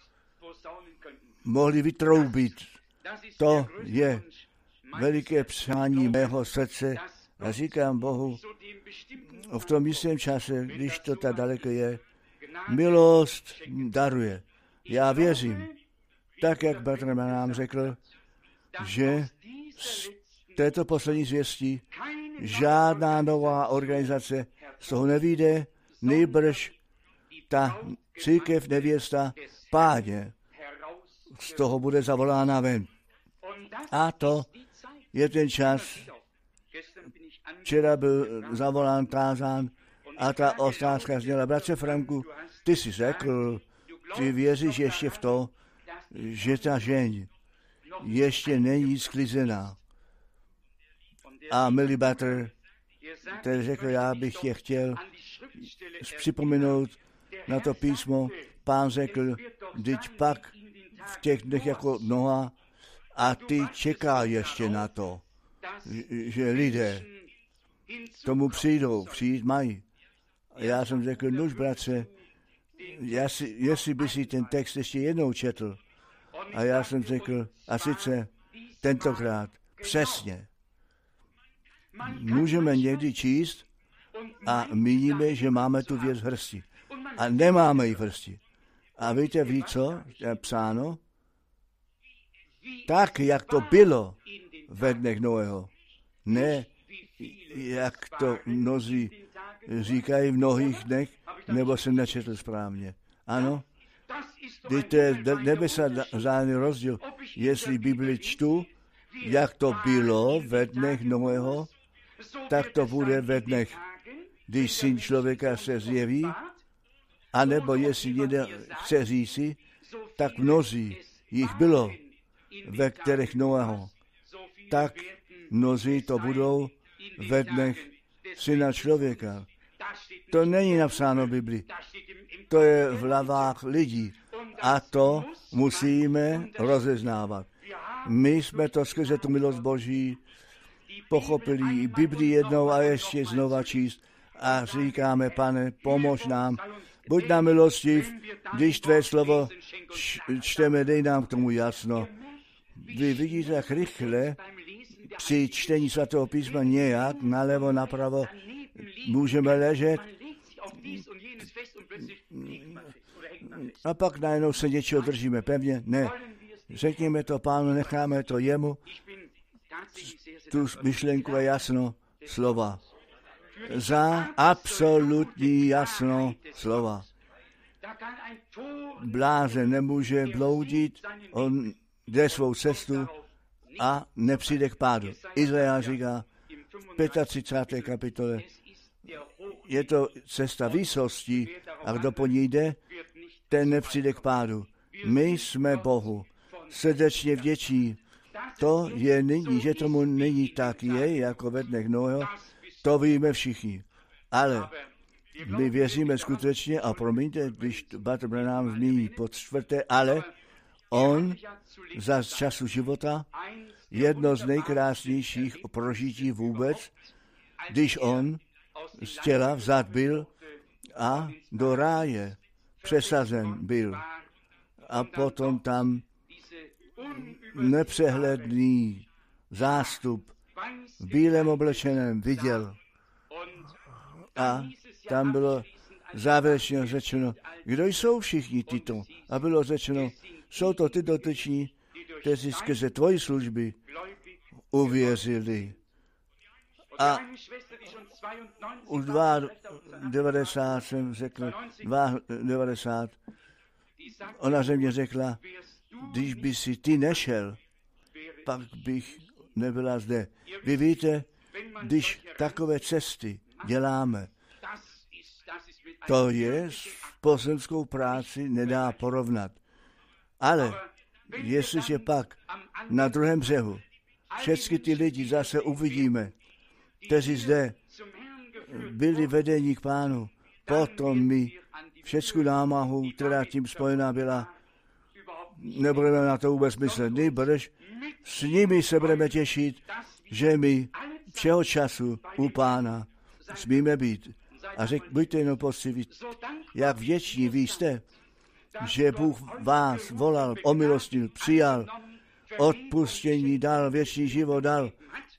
Speaker 1: mohli vytroubit. To je veliké přání mého srdce a říkám Bohu, v tom jistém čase, když to tak daleko je, milost daruje. Já věřím, tak jak bratr nám řekl, že z této poslední zvěstí žádná nová organizace z toho nevyjde, nejbrž ta církev nevěsta Páně z toho bude zavolána ven. A to je ten čas. Včera byl zavolán, tázán a ta otázka zněla, bratře Franku, ty jsi řekl, ty věříš ještě v to, že ta žeň ještě není sklizená. A milý bratr, který řekl, já bych je chtěl připomenout na to písmo, Pán řekl, vždyť pak v těch dnech jako Noha a ty čeká ještě na to, že lidé tomu přijdou, přijít mají. A já jsem řekl, nuž bratře, já si, jestli by si ten text ještě jednou četl. A já jsem řekl, a sice tentokrát přesně. Můžeme někdy číst a míníme, že máme tu věc v hrsti. A nemáme ji v hrsti. A víte, ví co je psáno? Tak, jak to bylo ve dnech Noého. Ne, jak to mnozí říkají v mnohých dnech, nebo jsem nečetl správně. Ano, víte, nebesa žádný rozdíl, jestli Bibli čtu, jak to bylo ve dnech Noého, tak to bude ve dnech, když Syn člověka se zjeví, anebo jestli někdo chce říci, tak mnozí jich bylo, ve kterých Noého, tak mnozí to budou ve dnech Syna člověka. To není napsáno v Bibli. To je v hlavách lidí. A to musíme rozeznávat. My jsme to skrze tu milost Boží pochopili Bibli jednou a ještě znova číst. A říkáme, Pane, pomož nám. Buď nám milostiv, když tvé slovo čteme, dej nám k tomu jasno. Vy vidíte, jak rychle při čtení svatého písma nějak nalevo, napravo můžeme ležet A pak najednou se něčeho držíme pevně. Ne, řekněme to Pánu, necháme to jemu. Tu myšlenku je jasno slova. Za absolutní jasno slova. Blázen nemůže bloudit, on jde svou cestu a nepřijde k pádu. Izrael říká v třicáté páté kapitole, je to cesta výsosti a kdo po ní jde, ten nepřijde k pádu. My jsme Bohu srdečně vděční. To je nyní, že tomu není tak je, jako ve dnech Noého, to víme všichni. Ale my věříme skutečně, a promiňte, když Bratr Branham zmíní pod čtvrté, ale on za času života jedno z nejkrásnějších prožití vůbec, když on z těla vzat byl a do ráje přesazen byl. A potom tam nepřehledný zástup v bílém oblečeném viděl. A tam bylo závěrečně řečeno, kdo jsou všichni tyto? A bylo řečeno, jsou to ty dotyční, kteří skrze tvoji služby uvěřili. A už devadesát dva jsem řekl, devadesát dva, ona ze mě řekla, když by si ty nešel, pak bych nebyla zde. Vy víte, když takové cesty děláme, to je s pozemskou práci nedá porovnat. Ale jestliže pak na druhém břehu všechny ty lidi zase uvidíme, kteří zde byli vedení k Pánu, potom my všechnu námahu, která tím spojená byla, nebudeme na to vůbec myslet. Nýbrž s nimi se budeme těšit, že my všeho času u Pána smíme být. A řek, buďte jenom poctiví, jak vděční vy jste, že Bůh vás volal, omilostnil, přijal, odpuštění dal, věčný život dal.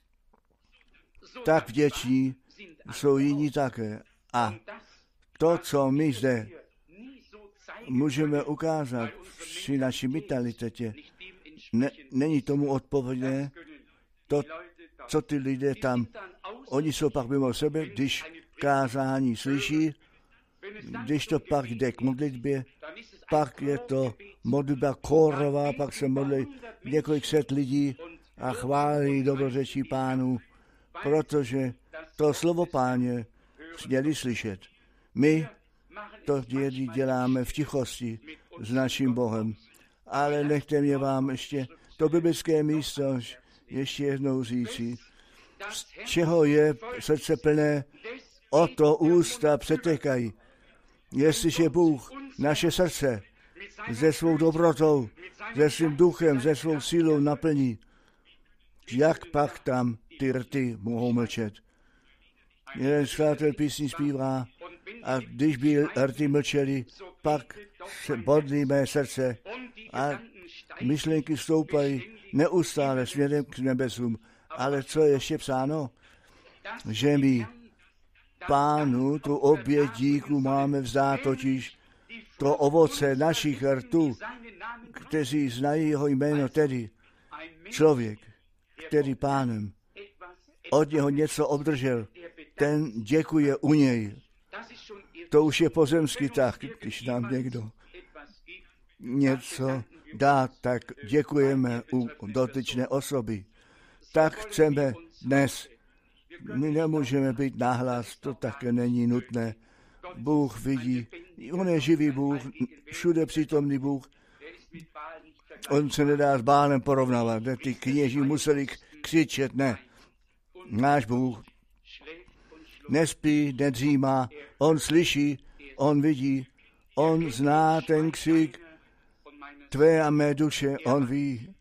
Speaker 1: Tak vděční jsou jiní také. A to, co my zde můžeme ukázat při naší mentalitě, ne, není tomu odpovědné to, co ty lidé tam, oni jsou pak mimo sebe, když kázání slyší, když to pak jde k modlitbě, pak je to modlitba kórová, pak se modlí několik set lidí a chválí dobrořečí Pánu, protože to slovo Páně směli slyšet. My to dělí děláme v tichosti s naším Bohem. Ale nechte mě vám ještě to biblické místo ještě jednou říci, z čeho je srdce plné, o to ústa přetékají. Jestliže Bůh naše srdce se svou dobrotou, se svým duchem, se svou sílou naplní, jak pak tam ty rty mohou mlčet? Jeden skladatel písní zpívá, a když by rty mlčeli, pak se bodlí mé srdce a myšlenky stoupají neustále směrem k nebesům. Ale co je ještě psáno? Že my Pánu tu oběť díku máme vzdát, totiž to ovoce našich rtů, kteří znají jeho jméno, tedy člověk, který Pánem od něho něco obdržel, ten děkuje u něj. To už je pozemský tak, když nám někdo něco dá, tak děkujeme u dotyčné osoby. Tak chceme dnes. My nemůžeme být nahlas, to také není nutné. Bůh vidí, on je živý Bůh, všude přítomný Bůh. On se nedá s Bálem porovnávat, ty kněží museli křičet, ne. Náš Bůh nespí, nedřímá, on slyší, on vidí, on zná ten křik tvé a mé duše, on ví.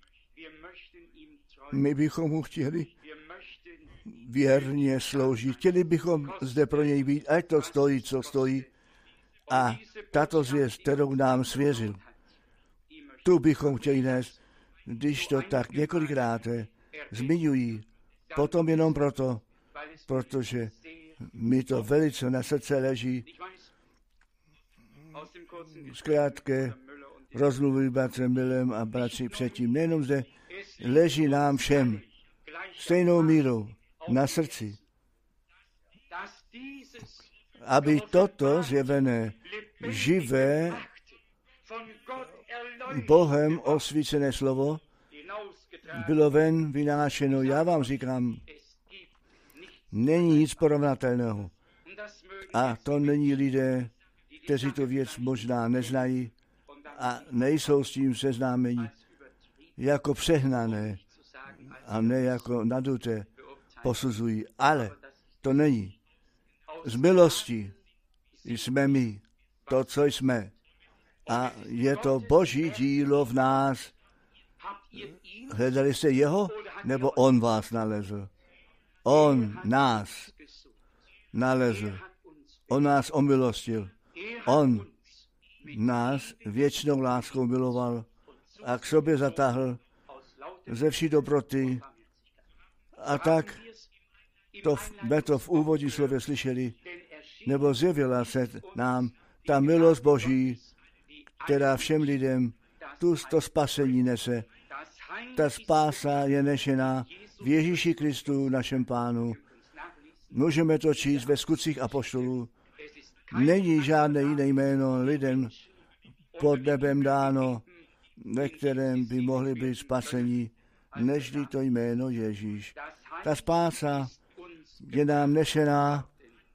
Speaker 1: My bychom mu chtěli věrně sloužit. Chtěli bychom zde pro něj být, ať to stojí, co stojí. A tato zvěst, kterou nám svěřil, tu bychom chtěli nést, když to tak několikrát zmiňují, potom jenom proto, protože mi to velice na srdce leží. zkrátka rozmluvy bratrem Millem a bratři předtím. Nejenom zde leží nám všem stejnou mírou na srdci, aby toto zjevené, živé, Bohem osvícené slovo bylo ven vynášeno. Já vám říkám, není nic porovnatelného. A to není lidé, kteří tu věc možná neznají a nejsou s tím seznámeni jako přehnané a ne jako naduté posuzují. Ale to není. Z milosti jsme my, to, co jsme. A je to Boží dílo v nás. Hledali jste jeho, nebo on vás nalezl? On nás nalezl. On nás omilostil. On nás věčnou láskou miloval a k sobě zatáhl ze vší dobroty. A tak to jsme to v úvodní slově slyšeli, nebo zjevila se nám ta milost Boží, která všem lidem tu to spasení nese. Ta spása je nešená v Ježíši Kristu, našem Pánu. Můžeme to číst ve Skutcích apoštolů. Není žádné jiné jméno lidem pod nebem dáno, ve kterém by mohli být spasení, nežli to jméno Ježíš. Ta spása je nám nešená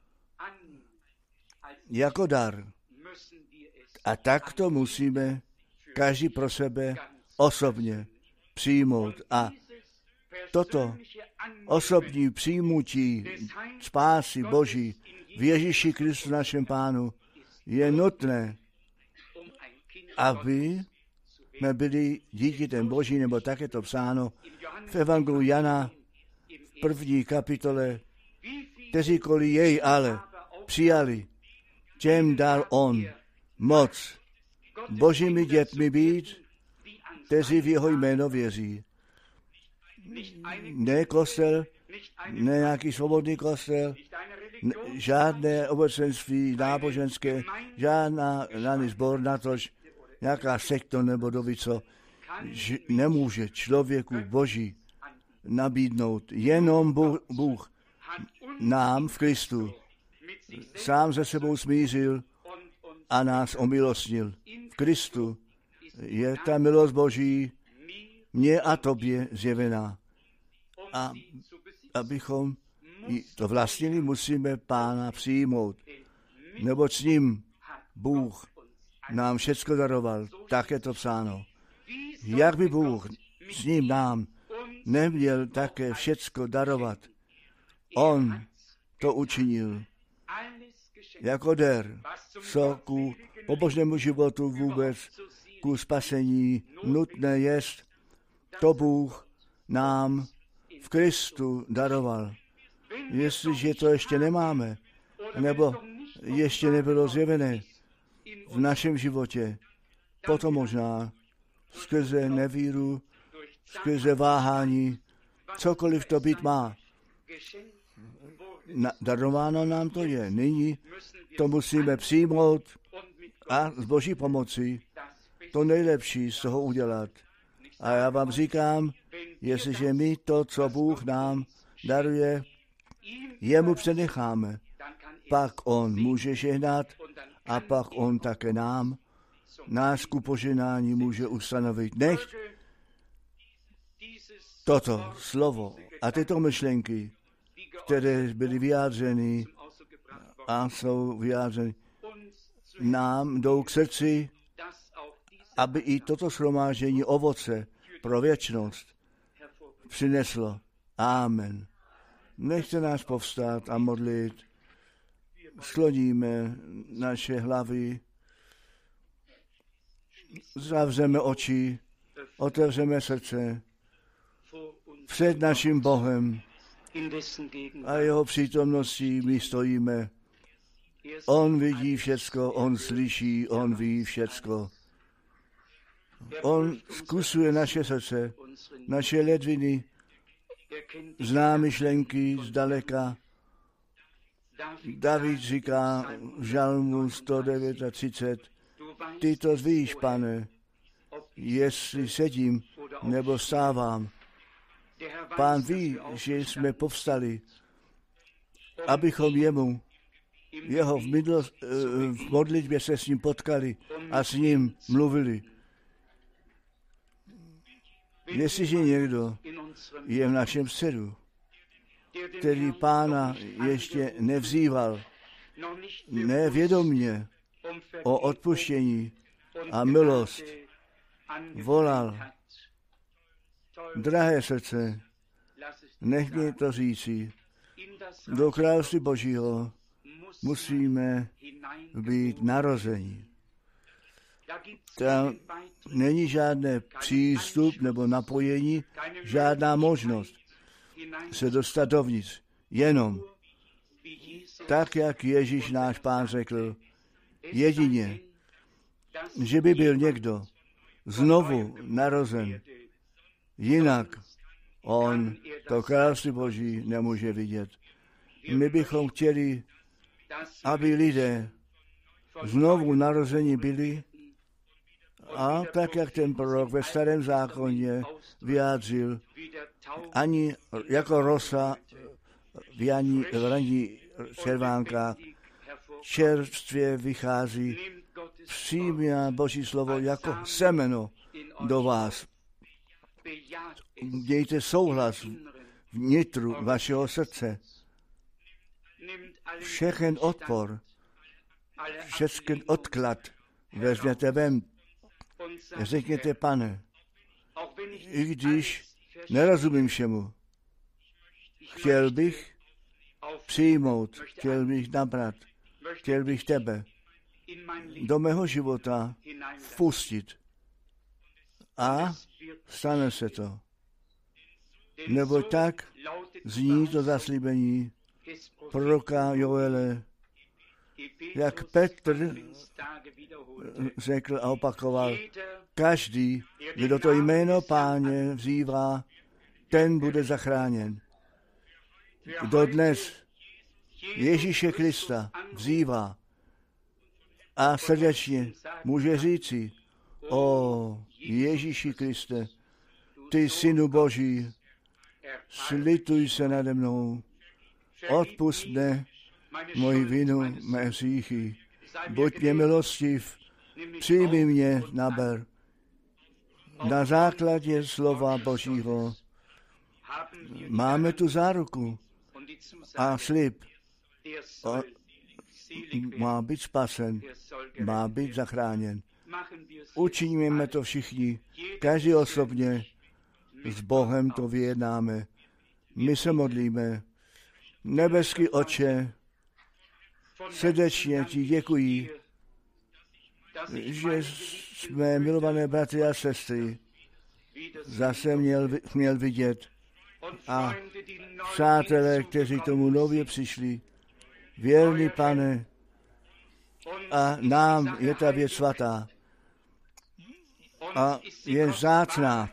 Speaker 1: jako dar. A tak to musíme každý pro sebe osobně přijmout. A toto osobní přijmutí spásy Boží v Ježíši Kristu našem Pánu je nutné, aby jsme byli dítětem Boží, nebo tak je to psáno v Evangeliu Jana v první kapitole. Kteříkoliv jej ale přijali, těm dal on moc Božími dětmi být, kteří v jeho jméno věří. Ne kostel, ne nějaký svobodný kostel, ne, žádné obecenství náboženské, žádná žádný sbor, natož nějaká sekta nebo dovico nemůže člověku Boží nabídnout. Jenom Bůh, Bůh nám v Kristu sám se sebou smířil a nás omilostnil. V Kristu je ta milost Boží mně a tobě zjevená. A abychom to vlastnili, musíme Pána přijmout. Neboť s ním Bůh nám všecko daroval. Tak je to psáno. Jak by Bůh s ním nám neměl také všecko darovat? On to učinil jako dar, co ku pobožnému životu vůbec, ku spasení nutné jest, to Bůh nám v Kristu daroval. Jestliže to ještě nemáme, nebo ještě nebylo zjevené v našem životě, potom možná skrze nevíru, skrze váhání, cokoliv to být má. Na, darováno nám to je. Nyní to musíme přijmout a s Boží pomocí to nejlepší z toho udělat. A já vám říkám, jestliže my to, co Bůh nám daruje, jemu přenecháme, pak on může žehnat a pak on také nám nás ku poženání může ustanovit. Nechť toto slovo a tyto myšlenky, které byly vyjádřeny a jsou vyjádřeny, nám jdou k srdci, aby i toto shromáždění ovoce pro věčnost přineslo. Amen. Nechte nás povstát a modlit. Skloníme naše hlavy, zavřeme oči, otevřeme srdce před naším Bohem a jeho přítomností my stojíme. On vidí všecko, on slyší, on ví všecko. On zkusuje naše srdce, naše ledviny, zná myšlenky zdaleka. David říká v žalmu sto třicet devět, Ty to víš, Pane, jestli sedím nebo stávám. Pán ví, že jsme povstali, abychom jemu, jeho v, mydlo, v modlitbě se s ním potkali a s ním mluvili. Jestliže někdo je v našem středu, který Pána ještě nevzýval, nevědomně o odpuštění a milost volal, drahé srdce, nech mě to říci, do království Božího musíme být narození. Tam není žádný přístup nebo napojení, žádná možnost se dostat dovnitř. Jenom tak, jak Ježíš náš Pán řekl, jedině, že by byl někdo znovu narozen, jinak on to království Boží nemůže vidět. My bychom chtěli, aby lidé znovu narození byli a tak, jak ten prorok ve Starém zákoně vyjádřil, ani jako rosa v Janí, v ranní červánkách čerstvě vychází, přijme Boží slovo jako semeno do vás. Mějte souhlas vnitru vašeho srdce. Všechen odpor, všechen odklad vezměte ven. Řekněte, Pane, i když nerozumím všemu, chtěl bych přijmout, chtěl bych nabrat, chtěl bych tebe do mého života vpustit. A stane se to. Nebo tak zní to zaslíbení proroka Joele, jak Petr řekl a opakoval, každý, kdo to jméno Páně vzývá, ten bude zachráněn. Kdo dnes Ježíše Krista vzývá a srdečně může říci, o Ježíši Kriste, ty Synu Boží, slituj se nade mnou, odpusť mne moji vinu, mé hříchy, buď mě milostiv, přijmi mě naber. Na základě slova Božího máme tu záruku a slib. O, má být spasen, má být zachráněn. Učiníme to všichni, každý osobně, s Bohem to vyjednáme. My se modlíme. Nebeský Otče, srdečně ti děkuji, že jsme, milované bratry a sestry, zase měl, měl vidět. A přátelé, kteří tomu nově přišli, věrný Pane, a nám je ta věc svatá a je vzácná.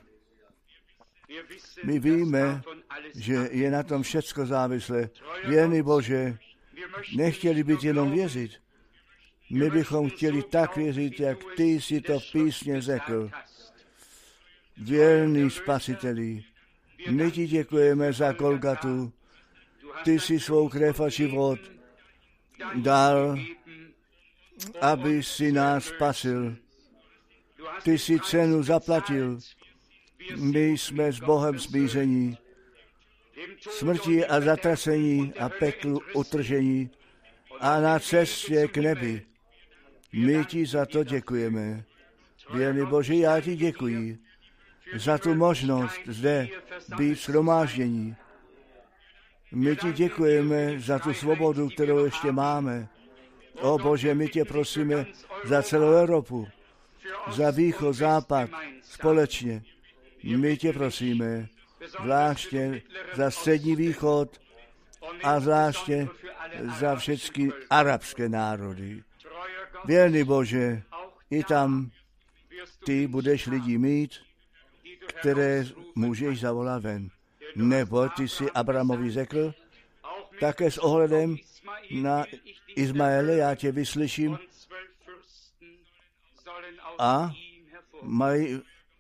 Speaker 1: My víme, že je na tom všecko závislé. Věrný Bože, nechtěli být jenom věřit. My bychom chtěli tak věřit, jak ty si to v písně řekl. Věrný Spasiteli, my ti děkujeme za Golgatu. Ty si svou krev a život dal, aby si nás spasil. Ty si cenu zaplatil. My jsme s Bohem smíření. Smrti a zatracení a peklu utržení a na cestě k nebi. My ti za to děkujeme. Věrný Bože, já ti děkuji za tu možnost zde být shromáždění. My ti děkujeme za tu svobodu, kterou ještě máme. O Bože, my tě prosíme za celou Evropu, za východ, západ, společně. My tě prosíme, zvláště za střední východ a zvláště za všechny arabské národy. Věrný Bože, i tam ty budeš lidi mít, které můžeš zavolat ven. Nebo ty si Abrahamovi řekl, také s ohledem na Izmaele, já tě vyslyším, a mají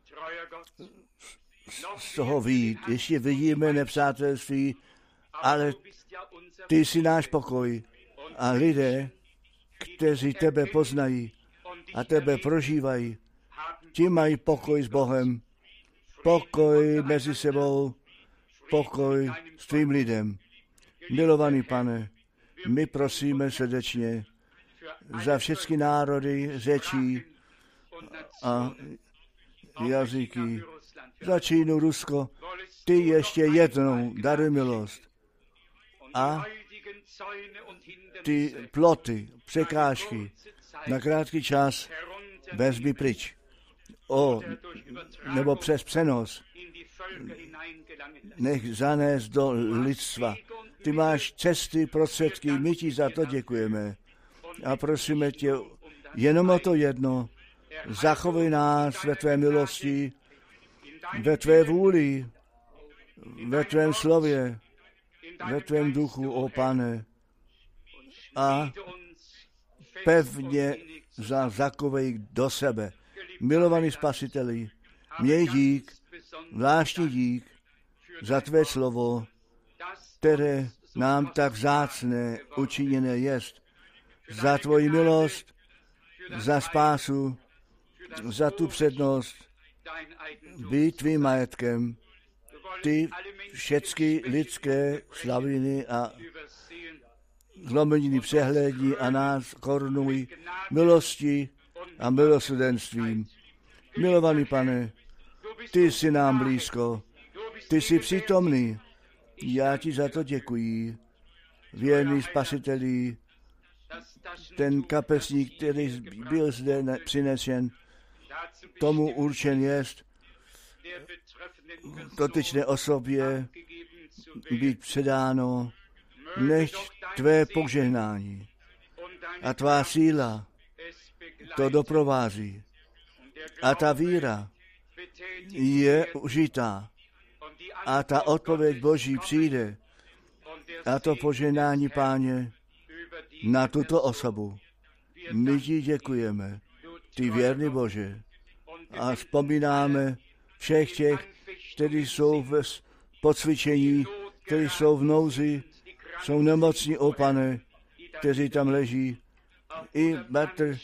Speaker 1: z toho vyjít. Ještě vidíme nepřátelství, ale ty jsi náš pokoj. A lidé, kteří tebe poznají a tebe prožívají, ti mají pokoj s Bohem, pokoj mezi sebou, pokoj s tvým lidem. Milovaný Pane, my prosíme srdečně za všechny národy, řečí a jazyky, za Čínu, Rusko, ty ještě jednou daruj milost a ty ploty, překážky na krátký čas vezmi pryč. O, nebo přes přenos nech zanést do lidstva. Ty máš cesty, prostředky, my ti za to děkujeme. A prosíme tě jenom o to jedno, zachovej nás ve tvé milosti, ve tvé vůli, ve tvém slově, ve tvém duchu, o Pane. A pevně za zakovej do sebe. Milovaný Spasiteli, měj dík, zvláštní dík za tvé slovo, které nám tak vzácné učiněné jest. Za tvoji milost, za spásu, za tu přednost, být tvým majetkem. Ty všechny lidské slaviny a zlomeniny přehlédní a nás korunuj milosti a milosrdenstvím. Milovaný Pane, ty jsi nám blízko, ty jsi přítomný. Já ti za to děkuji. Věrný Spasiteli, ten kapesník, který byl zde přinesen, tomu určen jest dotyčné osobě být předáno, nechť tvé požehnání a tvá síla to doprovází. A ta víra je užitá. A ta odpověď Boží přijde. A to požehnání, Páně, na tuto osobu. My ti děkujeme, ty věrný Bože. A vzpomínáme všech těch, kteří jsou v podcvičení, kteří jsou v nouzi, jsou nemocní, o Pane, kteří tam leží. I Bartr,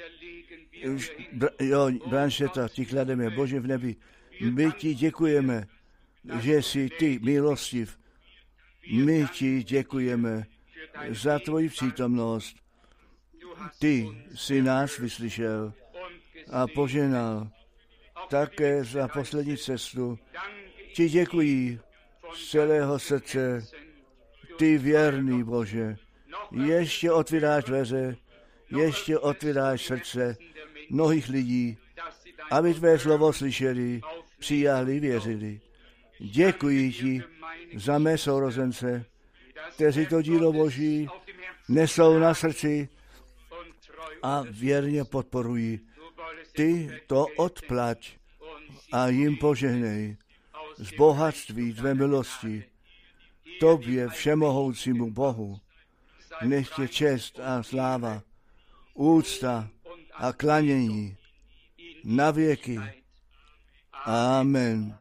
Speaker 1: jo, Branšeta, ti klademe, Bože v nebi. My ti děkujeme, že jsi ty milostiv. My ti děkujeme za tvoji přítomnost. Ty jsi nás vyslyšel a poženal také za poslední cestu. Ti děkuji z celého srdce, ty věrný Bože. Ještě otvíráš dveře, ještě otvíráš srdce mnohých lidí, aby tvé slovo slyšeli, přijali, věřili. Děkuji ti za mé sourozence, kteří to dílo Boží nesou na srdci a věrně podporují. Ty to odplať a jim požehnej z bohatství tvé milosti. Tobě všemohoucímu Bohu nech je čest a sláva, úcta a klanění na věky. Amen.